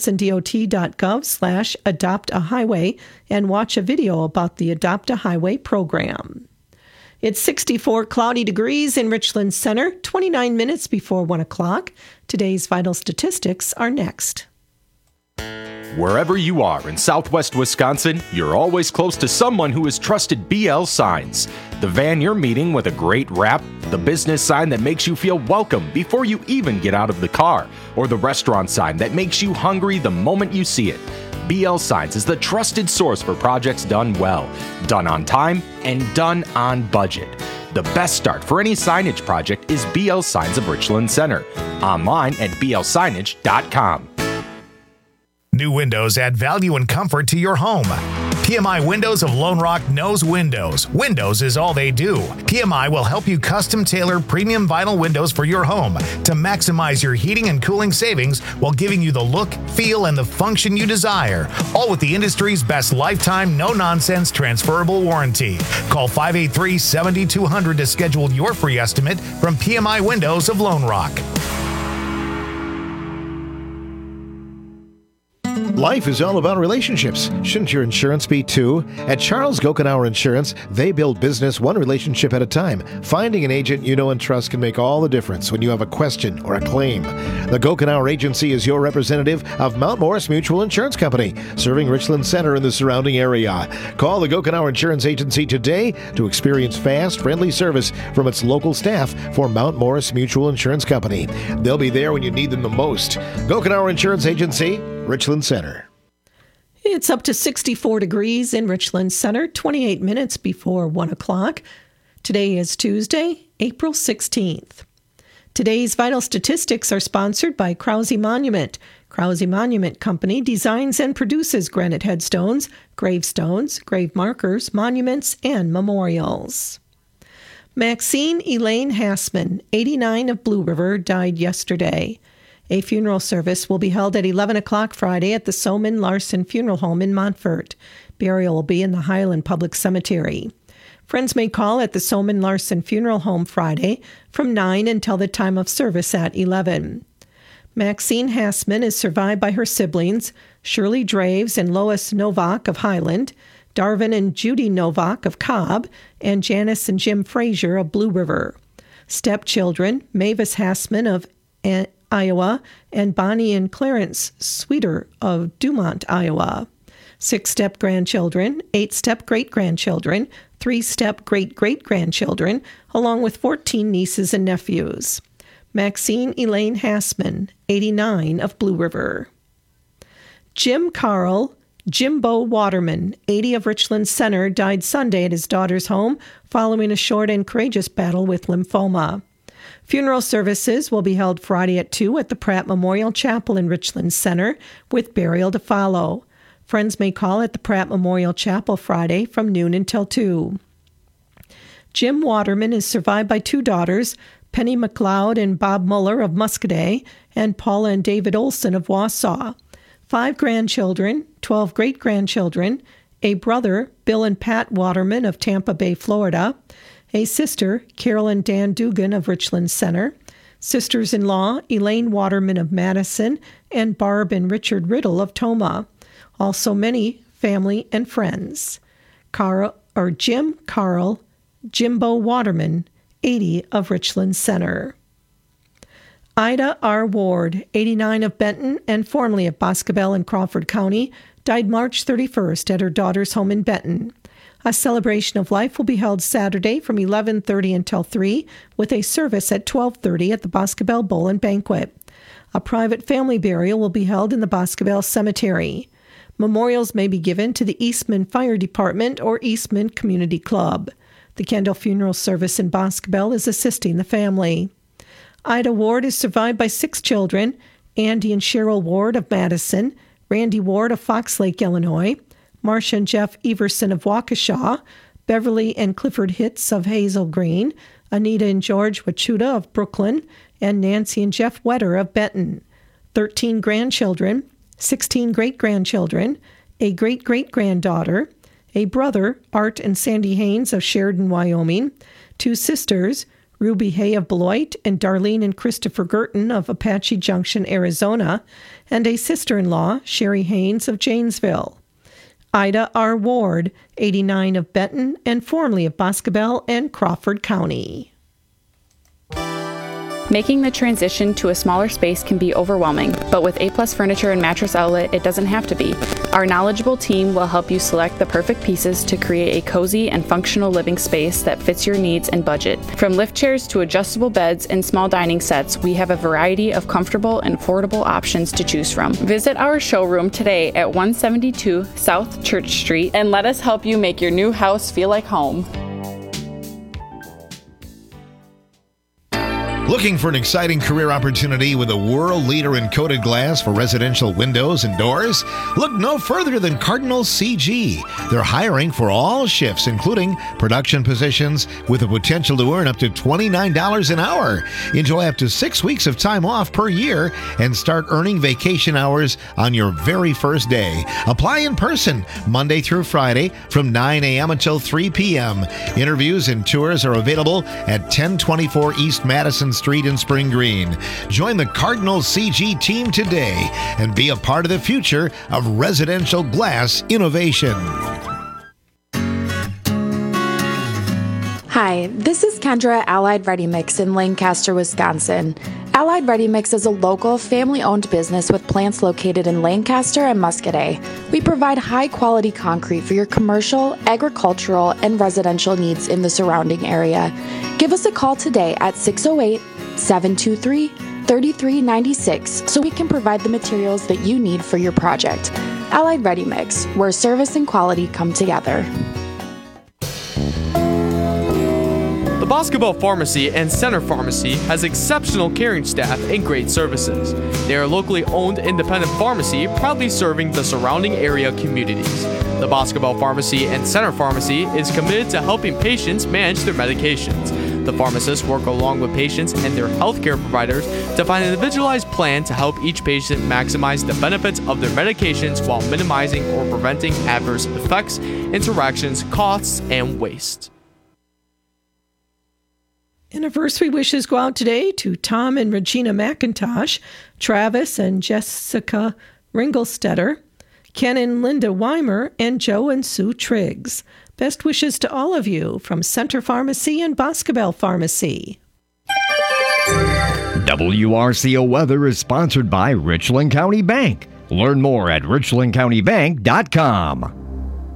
Speaker 6: wisconsindot.gov/adoptahighway and watch a video about the Adopt a Highway program. It's 64 cloudy degrees in Richland Center, 29 minutes before 1 o'clock. Today's vital statistics are next.
Speaker 16: Wherever you are in southwest Wisconsin, you're always close to someone who has trusted BL Signs. The van you're meeting with a great wrap, the business sign that makes you feel welcome before you even get out of the car, or the restaurant sign that makes you hungry the moment you see it. BL Signs is the trusted source for projects done well, done on time, and done on budget. The best start for any signage project is BL Signs of Richland Center. Online at blsignage.com.
Speaker 1: New windows add value and comfort to your home. PMI Windows of Lone Rock knows windows. Windows is all they do. PMI will help you custom tailor premium vinyl windows for your home to maximize your heating and cooling savings while giving you the look, feel, and the function you desire. All with the industry's best lifetime, no-nonsense transferable warranty. Call 583-7200 to schedule your free estimate from PMI Windows of Lone Rock.
Speaker 2: Life is all about relationships. Shouldn't your insurance be too? At Charles Gokenauer Insurance, they build business one relationship at a time. Finding an agent you know and trust can make all the difference when you have a question or a claim. The Gokenauer Agency is your representative of Mount Morris Mutual Insurance Company, serving Richland Center and the surrounding area. Call the Gokenauer Insurance Agency today to experience fast, friendly service from its local staff for Mount Morris Mutual Insurance Company. They'll be there when you need them the most. Gokenauer Insurance Agency, Richland Center.
Speaker 6: It's up to 64 degrees in Richland Center, 28 minutes before 1 o'clock. Today is Tuesday, April 16th. Today's vital statistics are sponsored by Krause Monument. Krause Monument Company designs and produces granite headstones, gravestones, grave markers, monuments, and memorials. Maxine Elaine Hassman, 89 of Blue River, died yesterday. A funeral service will be held at 11 o'clock Friday at the Soman Larson Funeral Home in Montfort. Burial will be in the Highland Public Cemetery. Friends may call at the Soman Larson Funeral Home Friday from 9 until the time of service at 11. Maxine Hassman is survived by her siblings, Shirley Draves and Lois Novak of Highland, Darvin and Judy Novak of Cobb, and Janice and Jim Frazier of Blue River. Stepchildren, Mavis Hassman of Iowa, and Bonnie and Clarence Sweeter of Dumont, Iowa. 6-step grandchildren, 8-step great-grandchildren, 3-step great-great-grandchildren, along with 14 nieces and nephews. Maxine Elaine Hassman, 89 of Blue River. Jim Carl Jimbo Waterman, 80 of Richland Center, died Sunday at his daughter's home following a short and courageous battle with lymphoma. Funeral services will be held Friday at 2 at the Pratt Memorial Chapel in Richland Center, with burial to follow. Friends may call at the Pratt Memorial Chapel Friday from noon until 2. Jim Waterman is survived by 2 daughters, Penny McLeod and Bob Muller of Muscadet, and Paula and David Olson of Wausau. 5 grandchildren, 12 great-grandchildren, a brother, Bill and Pat Waterman of Tampa Bay, Florida, a sister, Carol and Dan Dugan of Richland Center, sisters-in-law, Elaine Waterman of Madison, and Barb and Richard Riddle of Toma. Also many family and friends. Jim Carl Jimbo Waterman, 80 of Richland Center. Ida R. Ward, 89 of Benton and formerly of Boscobel in Crawford County, died March 31st at her daughter's home in Benton. A celebration of life will be held Saturday from 11:30 until 3, with a service at 12:30 at the Boscobel Bowl and Banquet. A private family burial will be held in the Boscobel Cemetery. Memorials may be given to the Eastman Fire Department or Eastman Community Club. The Kendall Funeral Service in Boscobel is assisting the family. Ida Ward is survived by 6 children: Andy and Cheryl Ward of Madison, Randy Ward of Fox Lake, Illinois, Marcia and Jeff Everson of Waukesha, Beverly and Clifford Hitz of Hazel Green, Anita and George Wachuda of Brooklyn, and Nancy and Jeff Wetter of Benton. 13 grandchildren, 16 great-grandchildren, a great-great-granddaughter, a brother, Art and Sandy Haynes of Sheridan, Wyoming, 2 sisters, Ruby Hay of Beloit and Darlene and Christopher Girton of Apache Junction, Arizona, and a sister-in-law, Sherry Haynes of Janesville. Ida R. Ward, 89 of Benton and formerly of Boscobel and Crawford County.
Speaker 17: Making the transition to a smaller space can be overwhelming, but with A+ Furniture and Mattress Outlet, it doesn't have to be. Our knowledgeable team will help you select the perfect pieces to create a cozy and functional living space that fits your needs and budget. From lift chairs to adjustable beds and small dining sets, we have a variety of comfortable and affordable options to choose from. Visit our showroom today at 172 South Church Street and let us help you make your new house feel like home.
Speaker 2: Looking for an exciting career opportunity with a world leader in coated glass for residential windows and doors? Look no further than Cardinal CG. They're hiring for all shifts, including production positions, with the potential to earn up to $29 an hour. Enjoy up to 6 weeks of time off per year and start earning vacation hours on your very first day. Apply in person Monday through Friday from 9 a.m. until 3 p.m. Interviews and tours are available at 1024 East Madison Street in Spring Green. Join the Cardinal CG team today and be a part of the future of residential glass innovation.
Speaker 18: Hi, this is Kendra at Allied Ready Mix in Lancaster, Wisconsin. Allied Ready Mix is a local, family-owned business with plants located in Lancaster and Muscadet. We provide high-quality concrete for your commercial, agricultural, and residential needs in the surrounding area. Give us a call today at 608-723-3396 so we can provide the materials that you need for your project. Allied Ready Mix, where service and quality come together.
Speaker 13: The Boscobel Pharmacy and Center Pharmacy has exceptional caring staff and great services. They are a locally owned independent pharmacy proudly serving the surrounding area communities. The Boscobel Pharmacy and Center Pharmacy is committed to helping patients manage their medications. The pharmacists work along with patients and their healthcare providers to find an individualized plan to help each patient maximize the benefits of their medications while minimizing or preventing adverse effects, interactions, costs, and waste.
Speaker 6: Anniversary wishes go out today to Tom and Regina McIntosh, Travis and Jessica Ringelstetter, Ken and Linda Weimer, and Joe and Sue Triggs. Best wishes to all of you from Center Pharmacy and Boscobel Pharmacy.
Speaker 7: WRCO Weather is sponsored by Richland County Bank. Learn more at richlandcountybank.com.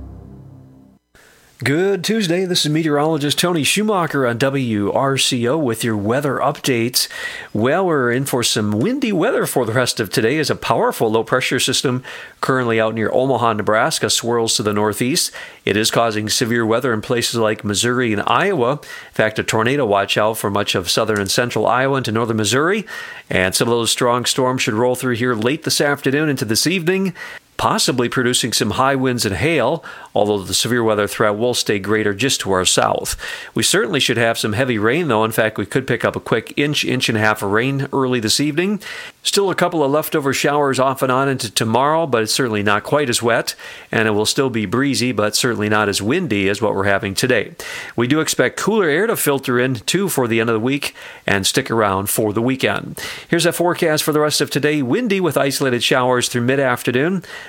Speaker 19: Good Tuesday. This is meteorologist Tony Schumacher on WRCO with your weather updates. Well, we're in for some windy weather for the rest of today as a powerful low-pressure system currently out near Omaha, Nebraska swirls to the northeast. It is causing severe weather in places like Missouri and Iowa. In fact, a tornado watch out for much of southern and central Iowa into northern Missouri. And some of those strong storms should roll through here late this afternoon into this evening, possibly producing some high winds and hail, although the severe weather threat will stay greater just to our south. We certainly should have some heavy rain, though. In fact, we could pick up a quick inch and a half of rain early this evening. Still a couple of leftover showers off and on into tomorrow, but it's certainly not quite as wet, and it will still be breezy, but certainly not as windy as what we're having today. We do expect cooler air to filter in, too, for the end of the week and stick around for the weekend. Here's a forecast for the rest of today. Windy with isolated showers through mid-afternoon.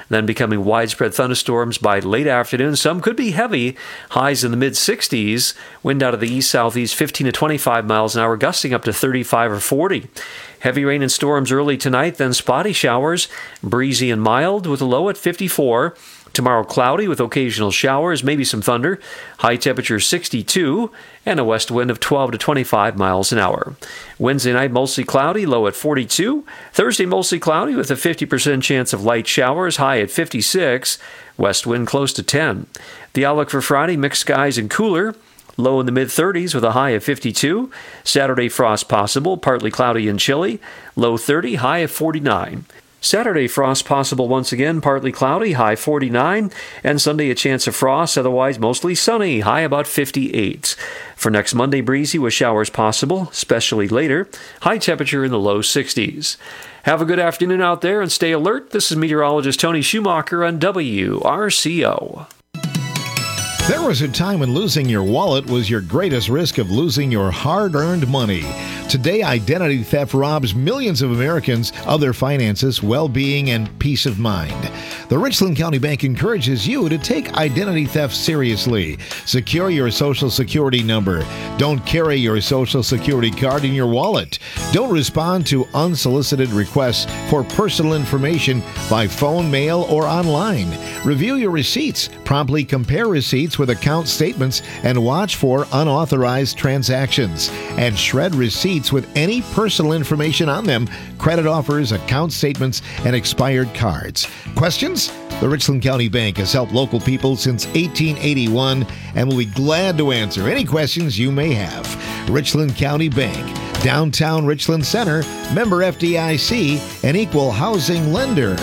Speaker 19: then becoming widespread thunderstorms by late afternoon. Some could be heavy, highs in the mid-60s, wind out of the east-southeast 15 to 25 miles an hour, gusting up to 35 or 40. Heavy rain and storms early tonight, then spotty showers, breezy and mild with a low at 54. Tomorrow cloudy with occasional showers, maybe some thunder. High temperature 62 and a west wind of 12 to 25 miles an hour. Wednesday night mostly cloudy, low at 42. Thursday mostly cloudy with a 50% chance of light showers, high at 56. West wind close to 10. The outlook for Friday, mixed skies and cooler. Low in the mid-30s with a high of 52. Saturday frost possible, partly cloudy and chilly. Low 30, high of 49. Saturday, frost possible once again, partly cloudy, high 49, and Sunday a chance of frost, otherwise mostly sunny, high about 58. For next Monday, breezy with showers possible, especially later, high temperature in the low 60s. Have a good afternoon out there and stay alert. This is meteorologist Tony Schumacher on WRCO.
Speaker 2: There was a time when losing your wallet was your greatest risk of losing your hard-earned money. Today, identity theft robs millions of Americans of their finances, well-being, and peace of mind. The Richland County Bank encourages you to take identity theft seriously. Secure your Social Security number. Don't carry your Social Security card in your wallet. Don't respond to unsolicited requests for personal information by phone, mail, or online. Review your receipts. Promptly compare receipts with account statements and watch for unauthorized transactions. And shred receipts with any personal information on them, credit offers, account statements, and expired cards. Questions? The Richland County Bank has helped local people since 1881 and will be glad to answer any questions you may have. Richland County Bank, downtown Richland Center, member FDIC, an equal housing lender.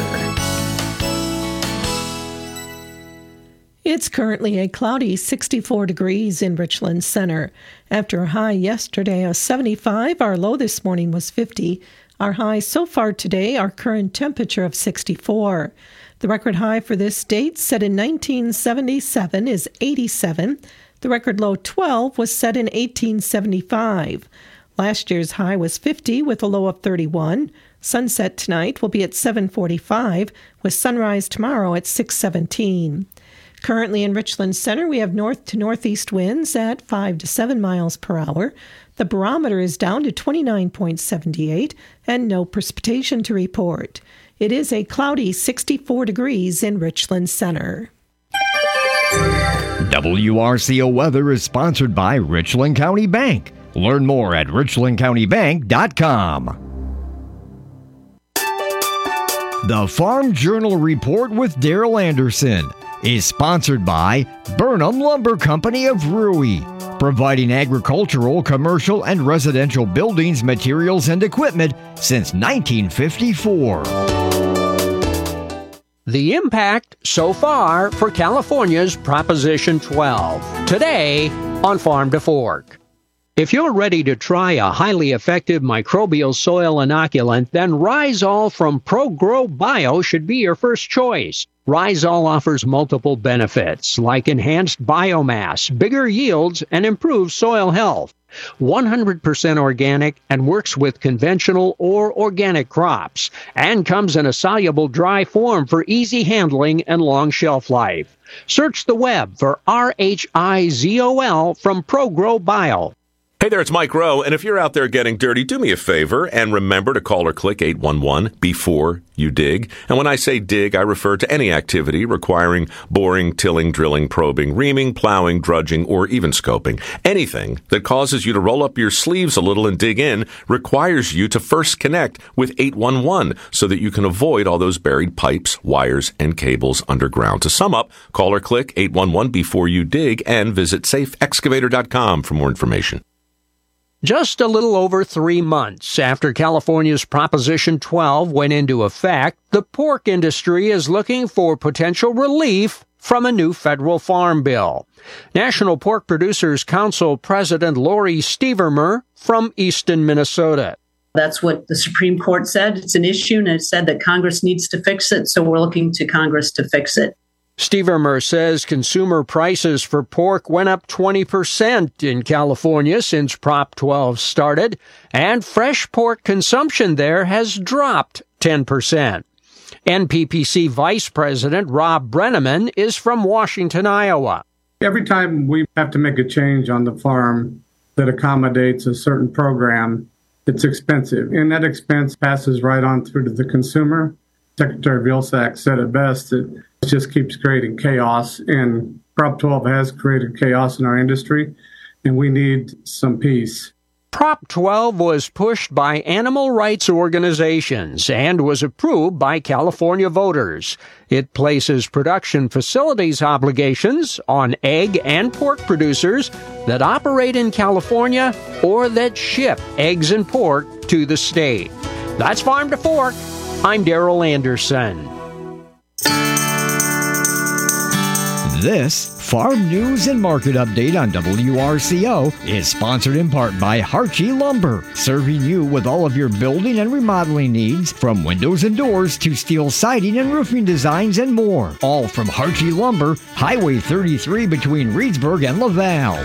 Speaker 6: It's currently a cloudy 64 degrees in Richland Center. After a high yesterday of 75, our low this morning was 50. Our high so far today, our current temperature of 64. The record high for this date, set in 1977, is 87. The record low 12 was set in 1875. Last year's high was 50 with a low of 31. Sunset tonight will be at 7:45 with sunrise tomorrow at 6:17. Currently in Richland Center, we have north to northeast winds at 5 to 7 miles per hour. The barometer is down to 29.78 and no precipitation to report. It is a cloudy 64 degrees in Richland Center.
Speaker 7: WRCO Weather is sponsored by Richland County Bank. Learn more at richlandcountybank.com. The Farm Journal Report with Daryl Anderson is sponsored by Burnham Lumber Company of Rui, providing agricultural, commercial, and residential buildings, materials, and equipment since 1954.
Speaker 20: The impact so far for California's Proposition 12. Today on Farm to Fork. If you're ready to try a highly effective microbial soil inoculant, then Rhizol from ProGrow Bio should be your first choice. Rhizol offers multiple benefits like enhanced biomass, bigger yields, and improved soil health. 100% organic and works with conventional or organic crops, and comes in a soluble dry form for easy handling and long shelf life. Search the web for RHIZOL from ProGrow Bio.
Speaker 21: Hey there, it's Mike Rowe, and if you're out there getting dirty, do me a favor and remember to call or click 811 before you dig. And when I say dig, I refer to any activity requiring boring, tilling, drilling, probing, reaming, plowing, drudging, or even scoping. Anything that causes you to roll up your sleeves a little and dig in requires you to first connect with 811 so that you can avoid all those buried pipes, wires, and cables underground. To sum up, call or click 811 before you dig and visit safeexcavator.com for more information.
Speaker 20: Just a little over 3 months after California's Proposition 12 went into effect, the pork industry is looking for potential relief from a new federal farm bill. National Pork Producers Council President Lori Stevermer from Easton, Minnesota.
Speaker 22: That's what the Supreme Court said. It's an issue, and it said that Congress needs to fix it, so we're looking to Congress to fix it.
Speaker 20: Stevermer says consumer prices for pork went up 20% in California since Prop 12 started, and fresh pork consumption there has dropped 10%. NPPC Vice President Rob Brenneman is from Washington, Iowa.
Speaker 4: Every time we have to make a change on the farm that accommodates a certain program, it's expensive. And that expense passes right on through to the consumer. Secretary Vilsack said it best, it just keeps creating chaos. And Prop 12 has created chaos in our industry, and we need some peace.
Speaker 20: Prop 12 was pushed by animal rights organizations and was approved by California voters. It places production facilities obligations on egg and pork producers that operate in California or that ship eggs and pork to the state. That's Farm to Fork. I'm Darrell Anderson.
Speaker 7: This Farm News and Market Update on WRCO is sponsored in part by Harchie Lumber, serving you with all of your building and remodeling needs, from windows and doors to steel siding and roofing designs and more. All from Harchie Lumber, Highway 33 between Reedsburg and Laval.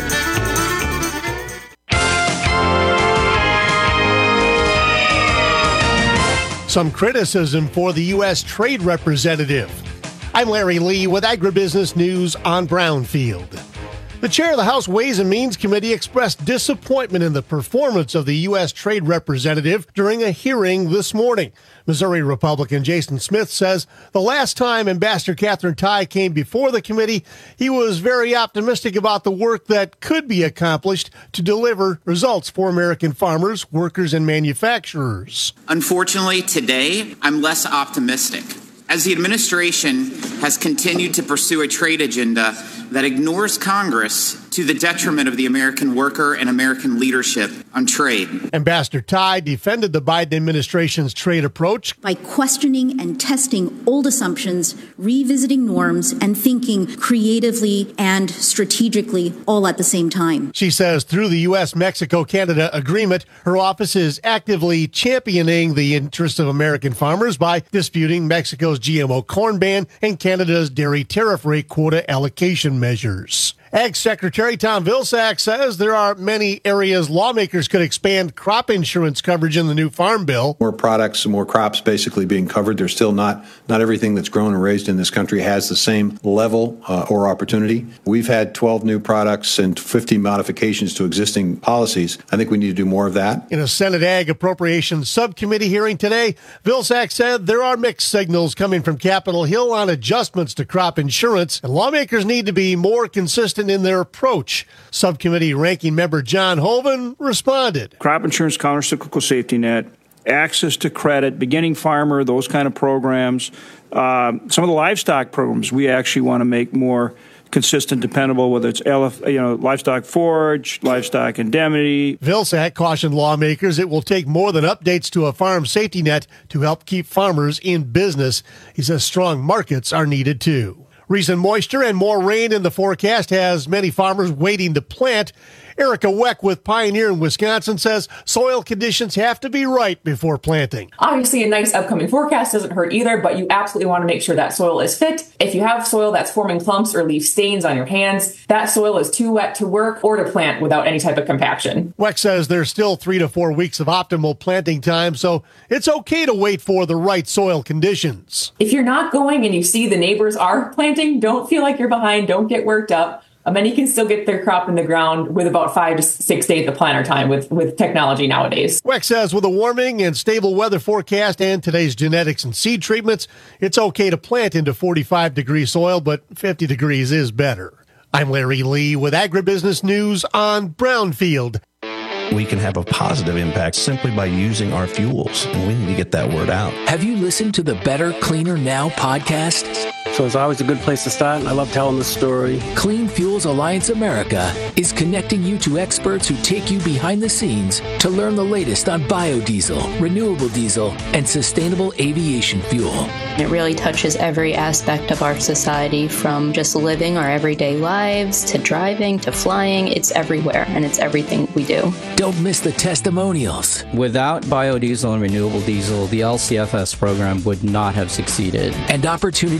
Speaker 5: Some criticism for the U.S. Trade Representative. I'm Larry Lee with Agribusiness News on Brownfield. The chair of the House Ways and Means Committee expressed disappointment in the performance of the U.S. Trade Representative during a hearing this morning. Missouri Republican Jason Smith says the last time Ambassador Katherine Tai came before the committee, he was very optimistic about the work that could be accomplished to deliver results for American farmers, workers, and manufacturers.
Speaker 23: Unfortunately, today, I'm less optimistic, as the administration has continued to pursue a trade agenda that ignores Congress to the detriment of the American worker and American leadership on trade.
Speaker 5: Ambassador Tai defended the Biden administration's trade approach
Speaker 24: by questioning and testing old assumptions, revisiting norms, and thinking creatively and strategically all at the same time.
Speaker 5: She says through the U.S.-Mexico-Canada agreement, her office is actively championing the interests of American farmers by disputing Mexico's GMO corn ban and Canada's dairy tariff rate quota allocation measures. Ag Secretary Tom Vilsack says there are many areas lawmakers could expand crop insurance coverage in the new farm bill.
Speaker 25: More products, more crops basically being covered. There's still not everything that's grown and raised in this country has the same level or opportunity. We've had 12 new products and 50 modifications to existing policies. I think we need to do more of that.
Speaker 5: In a Senate Ag Appropriations Subcommittee hearing today, Vilsack said there are mixed signals coming from Capitol Hill on adjustments to crop insurance, and lawmakers need to be more consistent in their approach. Subcommittee Ranking Member John Hoeven responded.
Speaker 26: Crop insurance countercyclical safety net, access to credit, beginning farmer, those kind of programs. Some of the livestock programs we actually want to make more consistent, dependable, whether it's livestock forage, livestock indemnity.
Speaker 5: Vilsack cautioned lawmakers it will take more than updates to a farm safety net to help keep farmers in business. He says strong markets are needed too. Recent moisture and more rain in the forecast has many farmers waiting to plant. Erica Weck with Pioneer in Wisconsin says soil conditions have to be right before planting.
Speaker 27: Obviously, a nice upcoming forecast doesn't hurt either, but you absolutely want to make sure that soil is fit. If you have soil that's forming clumps or leave stains on your hands, that soil is too wet to work or to plant without any type of compaction.
Speaker 5: Weck says there's still 3 to 4 weeks of optimal planting time, so it's okay to wait for the right soil conditions.
Speaker 27: If you're not going and you see the neighbors are planting, don't feel like you're behind. Don't get worked up. Many can still get their crop in the ground with about 5 to 6 days of planter time with technology nowadays.
Speaker 5: Weck says with a warming and stable weather forecast and today's genetics and seed treatments, it's okay to plant into 45-degree soil, but 50 degrees is better. I'm Larry Lee with Agribusiness News on Brownfield.
Speaker 28: We can have a positive impact simply by using our fuels, and we need to get that word out.
Speaker 29: Have you listened to the Better Cleaner Now podcast?
Speaker 30: So it's always a good place to start. I love telling the story.
Speaker 29: Clean Fuels Alliance America is connecting you to experts who take you behind the scenes to learn the latest on biodiesel, renewable diesel, and sustainable aviation fuel.
Speaker 31: It really touches every aspect of our society, from just living our everyday lives to driving to flying. It's everywhere, and it's everything we do.
Speaker 29: Don't miss the testimonials.
Speaker 32: Without biodiesel and renewable diesel, the LCFS program would not have succeeded.
Speaker 29: And opportunities for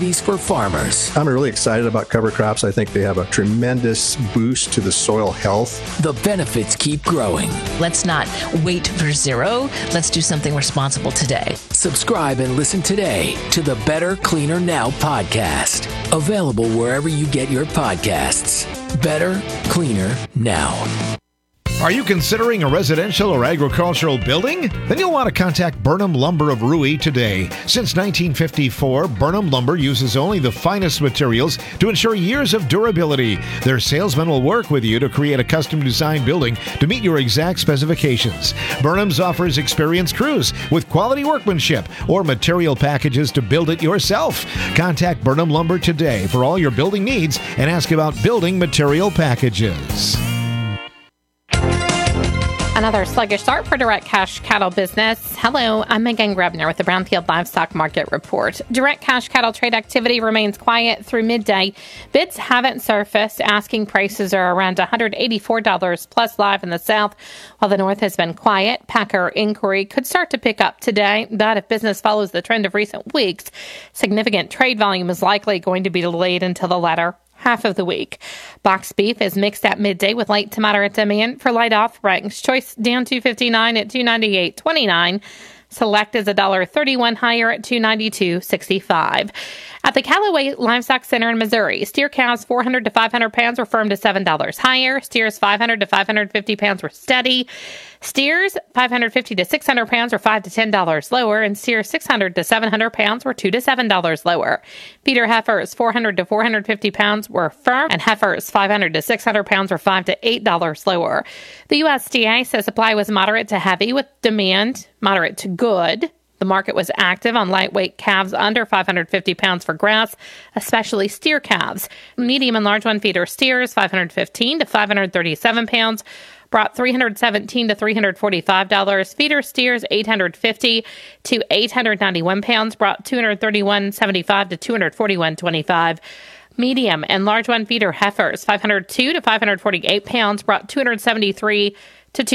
Speaker 29: farmers.
Speaker 28: I'm really excited about cover crops. I think they have a tremendous boost to the soil health.
Speaker 29: The benefits keep growing.
Speaker 1: Let's not wait for zero. Let's do something responsible today.
Speaker 29: Subscribe and listen today to the Better Cleaner Now podcast. Available wherever you get your podcasts. Better Cleaner Now.
Speaker 2: Are you considering a residential or agricultural building? Then you'll want to contact Burnham Lumber of Rui today. Since 1954, Burnham Lumber uses only the finest materials to ensure years of durability. Their salesmen will work with you to create a custom-designed building to meet your exact specifications. Burnham's offers experienced crews with quality workmanship or material packages to build it yourself. Contact Burnham Lumber today for all your building needs and ask about building material packages.
Speaker 3: Another sluggish start for direct cash cattle business. Hello, I'm Megan Grebner with the Brownfield Livestock Market Report. Direct cash cattle trade activity remains quiet through midday. Bids haven't surfaced. Asking prices are around $184 plus live in the south, while the north has been quiet. Packer inquiry could start to pick up today, but if business follows the trend of recent weeks, significant trade volume is likely going to be delayed until the latter half of the week. Box beef is mixed at midday with light to moderate demand for light offerings. Choice down $2.59 at $298.29. Select is $1.31 higher at $292.65. At the Callaway Livestock Center in Missouri, steer cows 400 to 500 pounds were firm to $7 higher. Steers 500 to 550 pounds were steady. Steers 550 to 600 pounds were $5 to $10 lower, and steers 600 to 700 pounds were $2 to $7 lower. Feeder heifers 400 to 450 pounds were firm, and heifers 500 to 600 pounds were $5 to $8 lower. The USDA says supply was moderate to heavy, with demand moderate to good. The market was active on lightweight calves under 550 pounds for grass, especially steer calves. Medium and large one feeder steers 515 to 537 pounds brought $317 to $345. Feeder steers 850 to 891 pounds brought $231.75 to $241.25. Medium and large one feeder heifers 502 to 548 pounds brought $273 to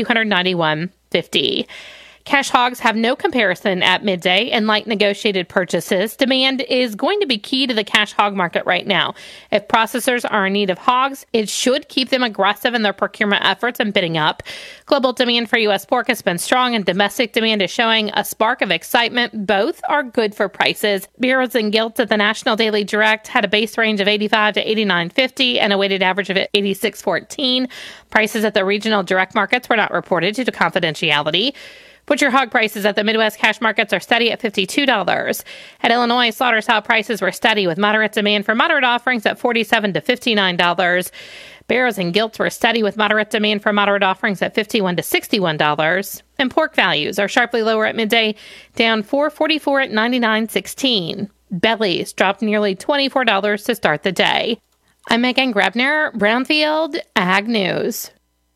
Speaker 3: $291.50. Cash hogs have no comparison at midday and light negotiated purchases. Demand is going to be key to the cash hog market right now. If processors are in need of hogs, it should keep them aggressive in their procurement efforts and bidding up. Global demand for U.S. pork has been strong, and domestic demand is showing a spark of excitement. Both are good for prices. Beers and Gilts at the National Daily Direct had a base range of $85 to $89.50 and a weighted average of $86.14. Prices at the regional direct markets were not reported due to confidentiality. Butcher hog prices at the Midwest cash markets are steady at $52. At Illinois, slaughter-style prices were steady with moderate demand for moderate offerings at $47 to $59. Barrows and Gilts were steady with moderate demand for moderate offerings at $51 to $61. And pork values are sharply lower at midday, down $4.44 at $99.16. Bellies dropped nearly $24 to start the day. I'm Megan Grebner, Brownfield Ag News.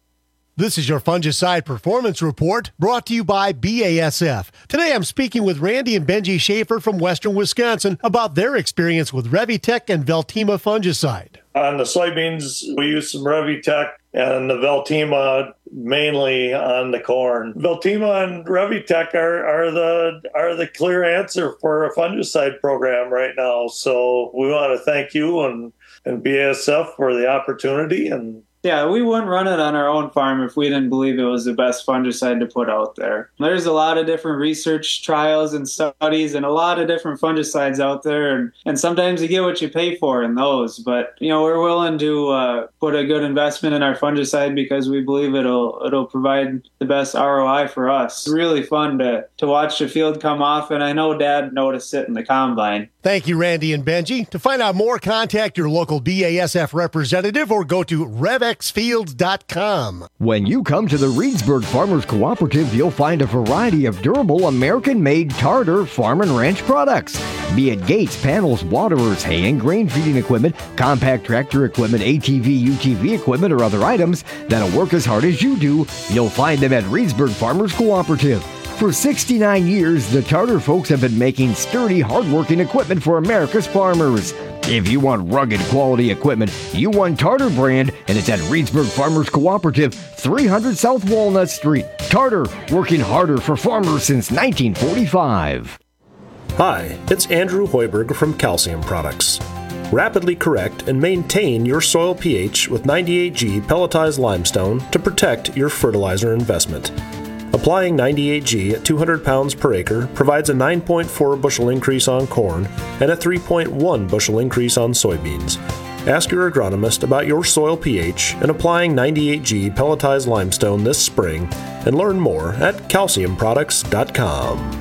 Speaker 5: This is your Fungicide Performance Report, brought to you by BASF. Today I'm speaking with Randy and Benji Schaefer from Western Wisconsin about their experience with Revitec and Veltima fungicide.
Speaker 8: On the soybeans, we use some Revitec and the Veltima mainly on the corn. Veltima and Revitec are the clear answer for a fungicide program right now. So we want to thank you and BASF for the opportunity. And
Speaker 9: yeah, we wouldn't run it on our own farm if we didn't believe it was the best fungicide to put out there. There's a lot of different research trials and studies and a lot of different fungicides out there, and sometimes you get what you pay for in those. But, we're willing to put a good investment in our fungicide because we believe it'll provide the best ROI for us. It's really fun to watch the field come off, and I know Dad noticed it in the combine.
Speaker 5: Thank you, Randy and Benji. To find out more, contact your local BASF representative or go to revxfields.com.
Speaker 7: When you come to the Reedsburg Farmers Cooperative, you'll find a variety of durable American-made Tartar farm and ranch products. Be it gates, panels, waterers, hay and grain feeding equipment, compact tractor equipment, ATV, UTV equipment, or other items that'll work as hard as you do, you'll find them at Reedsburg Farmers Cooperative. For 69 years, the Tartar folks have been making sturdy, hard-working equipment for America's farmers. If you want rugged quality equipment, you want Tartar brand, and it's at Reedsburg Farmers Cooperative, 300 South Walnut Street. Tartar, working harder for farmers since 1945.
Speaker 6: Hi, it's Andrew Hoiberg from Calcium Products. Rapidly correct and maintain your soil pH with 98G pelletized limestone to protect your fertilizer investment. Applying 98G at 200 pounds per acre provides a 9.4 bushel increase on corn and a 3.1 bushel increase on soybeans. Ask your agronomist about your soil pH and applying 98G pelletized limestone this spring and learn more at calciumproducts.com.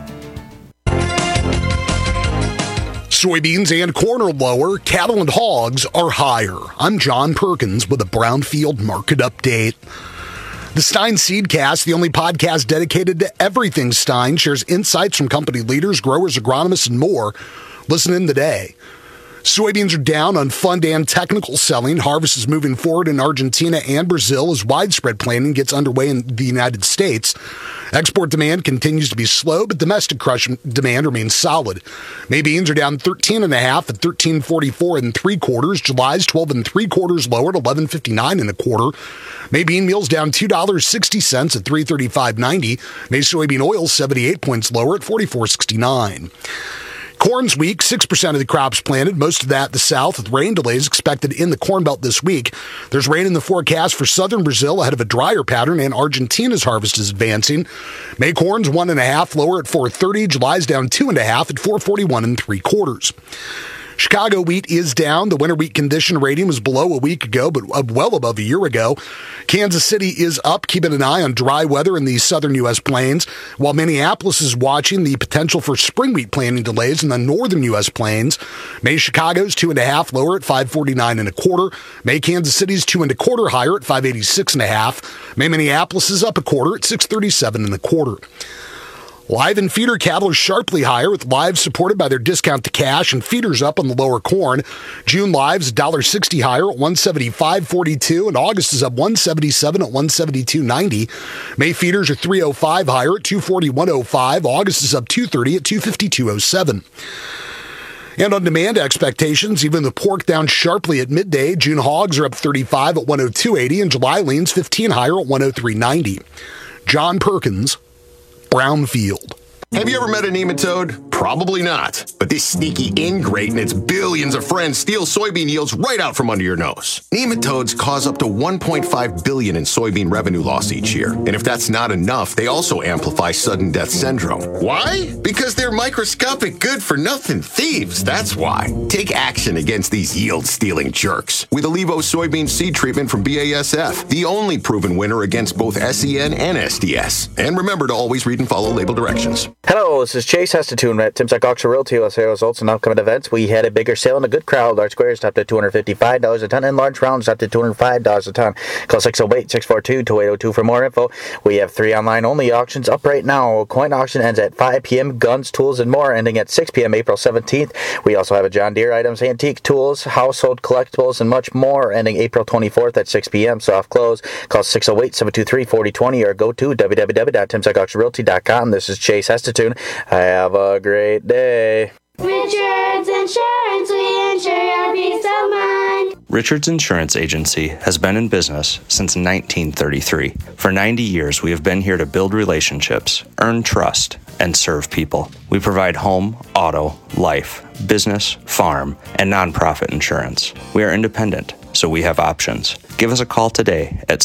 Speaker 10: Soybeans and corn are lower, cattle and hogs are higher. I'm John Perkins with a Brownfield Market Update. The Stein Seedcast, the only podcast dedicated to everything Stein, shares insights from company leaders, growers, agronomists, and more. Listen in today. Soybeans are down on fund and technical selling. Harvest is moving forward in Argentina and Brazil as widespread planting gets underway in the United States. Export demand continues to be slow, but domestic crush demand remains solid. May beans are down 13.5 at 13.44 3/4. July's 12 3/4 lower at 11.59 1/4. May bean meal's down $2.60 at 335.90. May soybean oil 78 points lower at 44.69. Corn's weak, 6% of the crops planted, most of that in the south, with rain delays expected in the Corn Belt this week. There's rain in the forecast for southern Brazil ahead of a drier pattern, and Argentina's harvest is advancing. May corn's 1.5 lower at 4.30, July's down 2.5 at 4.41 3/4. Chicago wheat is down. The winter wheat condition rating was below a week ago, but well above a year ago. Kansas City is up, keeping an eye on dry weather in the southern U.S. plains, while Minneapolis is watching the potential for spring wheat planting delays in the northern U.S. plains. May Chicago's 2.5 lower at 5.49 1/4. May Kansas City's 2 1/4 higher at 5.86 1/2. May Minneapolis is up a quarter at 6.37 1/4. Live and feeder cattle are sharply higher, with lives supported by their discount to cash and feeders up on the lower corn. June lives $1.60 higher at 175.42, and August is up 177 at 172.90. May feeders are 305 higher at 241.05. August is up 230 at 252.07. And on demand expectations, even the pork down sharply at midday. June hogs are up 35 at 102.80, and July leans 15 higher at 103.90. John Perkins, Brownfield.
Speaker 11: Have you ever met a nematode? Probably not. But this sneaky ingrate and its billions of friends steal soybean yields right out from under your nose. Nematodes cause up to $1.5 billion in soybean revenue loss each year. And if that's not enough, they also amplify sudden death syndrome. Why? Because they're microscopic good-for-nothing thieves, that's why. Take action against these yield-stealing jerks with Allevo soybean seed treatment from BASF, the only proven winner against both SEN and SDS. And remember to always read and follow label directions.
Speaker 12: Hello, this is Chase Hestatoon at Timsack Auction Realty. USA results and upcoming events. We had a bigger sale in a good crowd. Large squares topped at $255 a ton, and large rounds topped at $205 a ton. Call 608-642-2802 for more info. We have 3 online-only auctions up right now. Coin auction ends at 5 p.m. Guns, tools, and more ending at 6 p.m. April 17th. We also have a John Deere items, antique tools, household collectibles, and much more ending April 24th at 6 p.m. Soft close. Call 608-723-4020 or go to www.timsackauctionrealty.com. This is Chase Hestatoon. Have a great day.
Speaker 13: Richards Insurance, we insure your peace of mind.
Speaker 14: Richards Insurance Agency has been in business since 1933. For 90 years, we have been here to build relationships, earn trust, and serve people. We provide home, auto, life, business, farm, and nonprofit insurance. We are independent, so we have options. Give us a call today at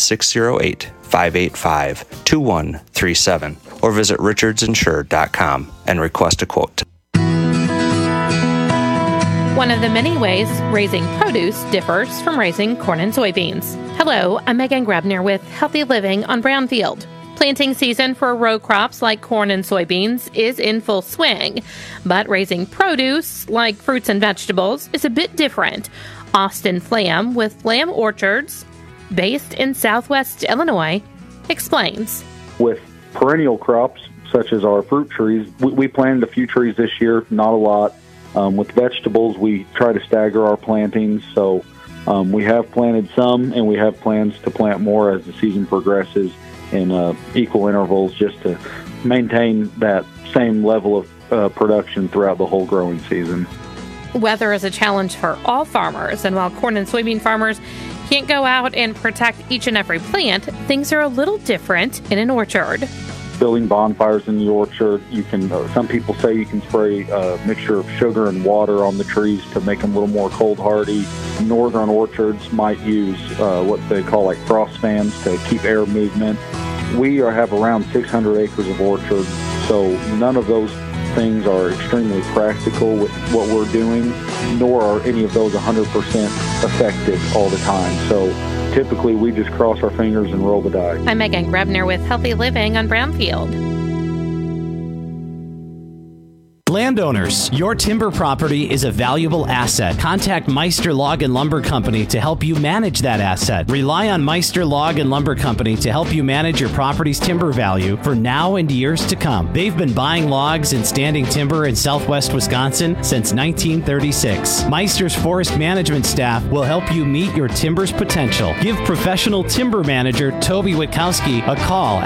Speaker 14: 608-585-2137 or visit richardsinsure.com and request a quote.
Speaker 3: One of the many ways raising produce differs from raising corn and soybeans. Hello, I'm Megan Grabner with Healthy Living on Brownfield. Planting season for row crops like corn and soybeans is in full swing, but raising produce like fruits and vegetables is a bit different. Austin Flam with Lamb Orchards, based in Southwest Illinois, explains.
Speaker 15: With perennial crops, such as our fruit trees, we planted a few trees this year, not a lot. With vegetables, we try to stagger our plantings, so we have planted some, and we have plans to plant more as the season progresses in equal intervals, just to maintain that same level of production throughout the whole growing season.
Speaker 3: Weather is a challenge for all farmers, and while corn and soybean farmers can't go out and protect each and every plant, things are a little different in an orchard.
Speaker 15: building bonfires in the orchard. You can. Some people say you can spray a mixture of sugar and water on the trees to make them a little more cold hardy. Northern orchards might use what they call like frost fans to keep air movement. We have around 600 acres of orchards, so none of those things are extremely practical with what we're doing, nor are any of those 100% effective all the time. So typically we just cross our fingers and roll the die.
Speaker 3: I'm Megan Grebner with Healthy Living on Brownfield.
Speaker 4: Landowners, your timber property is a valuable asset. Contact Meister Log and Lumber Company to help you manage that asset. Rely on Meister Log and Lumber Company to help you manage your property's timber value for now and years to come. They've been buying logs and standing timber in southwest Wisconsin since 1936. Meister's forest management staff will help you meet your timber's potential. Give professional timber manager Toby Witkowski a call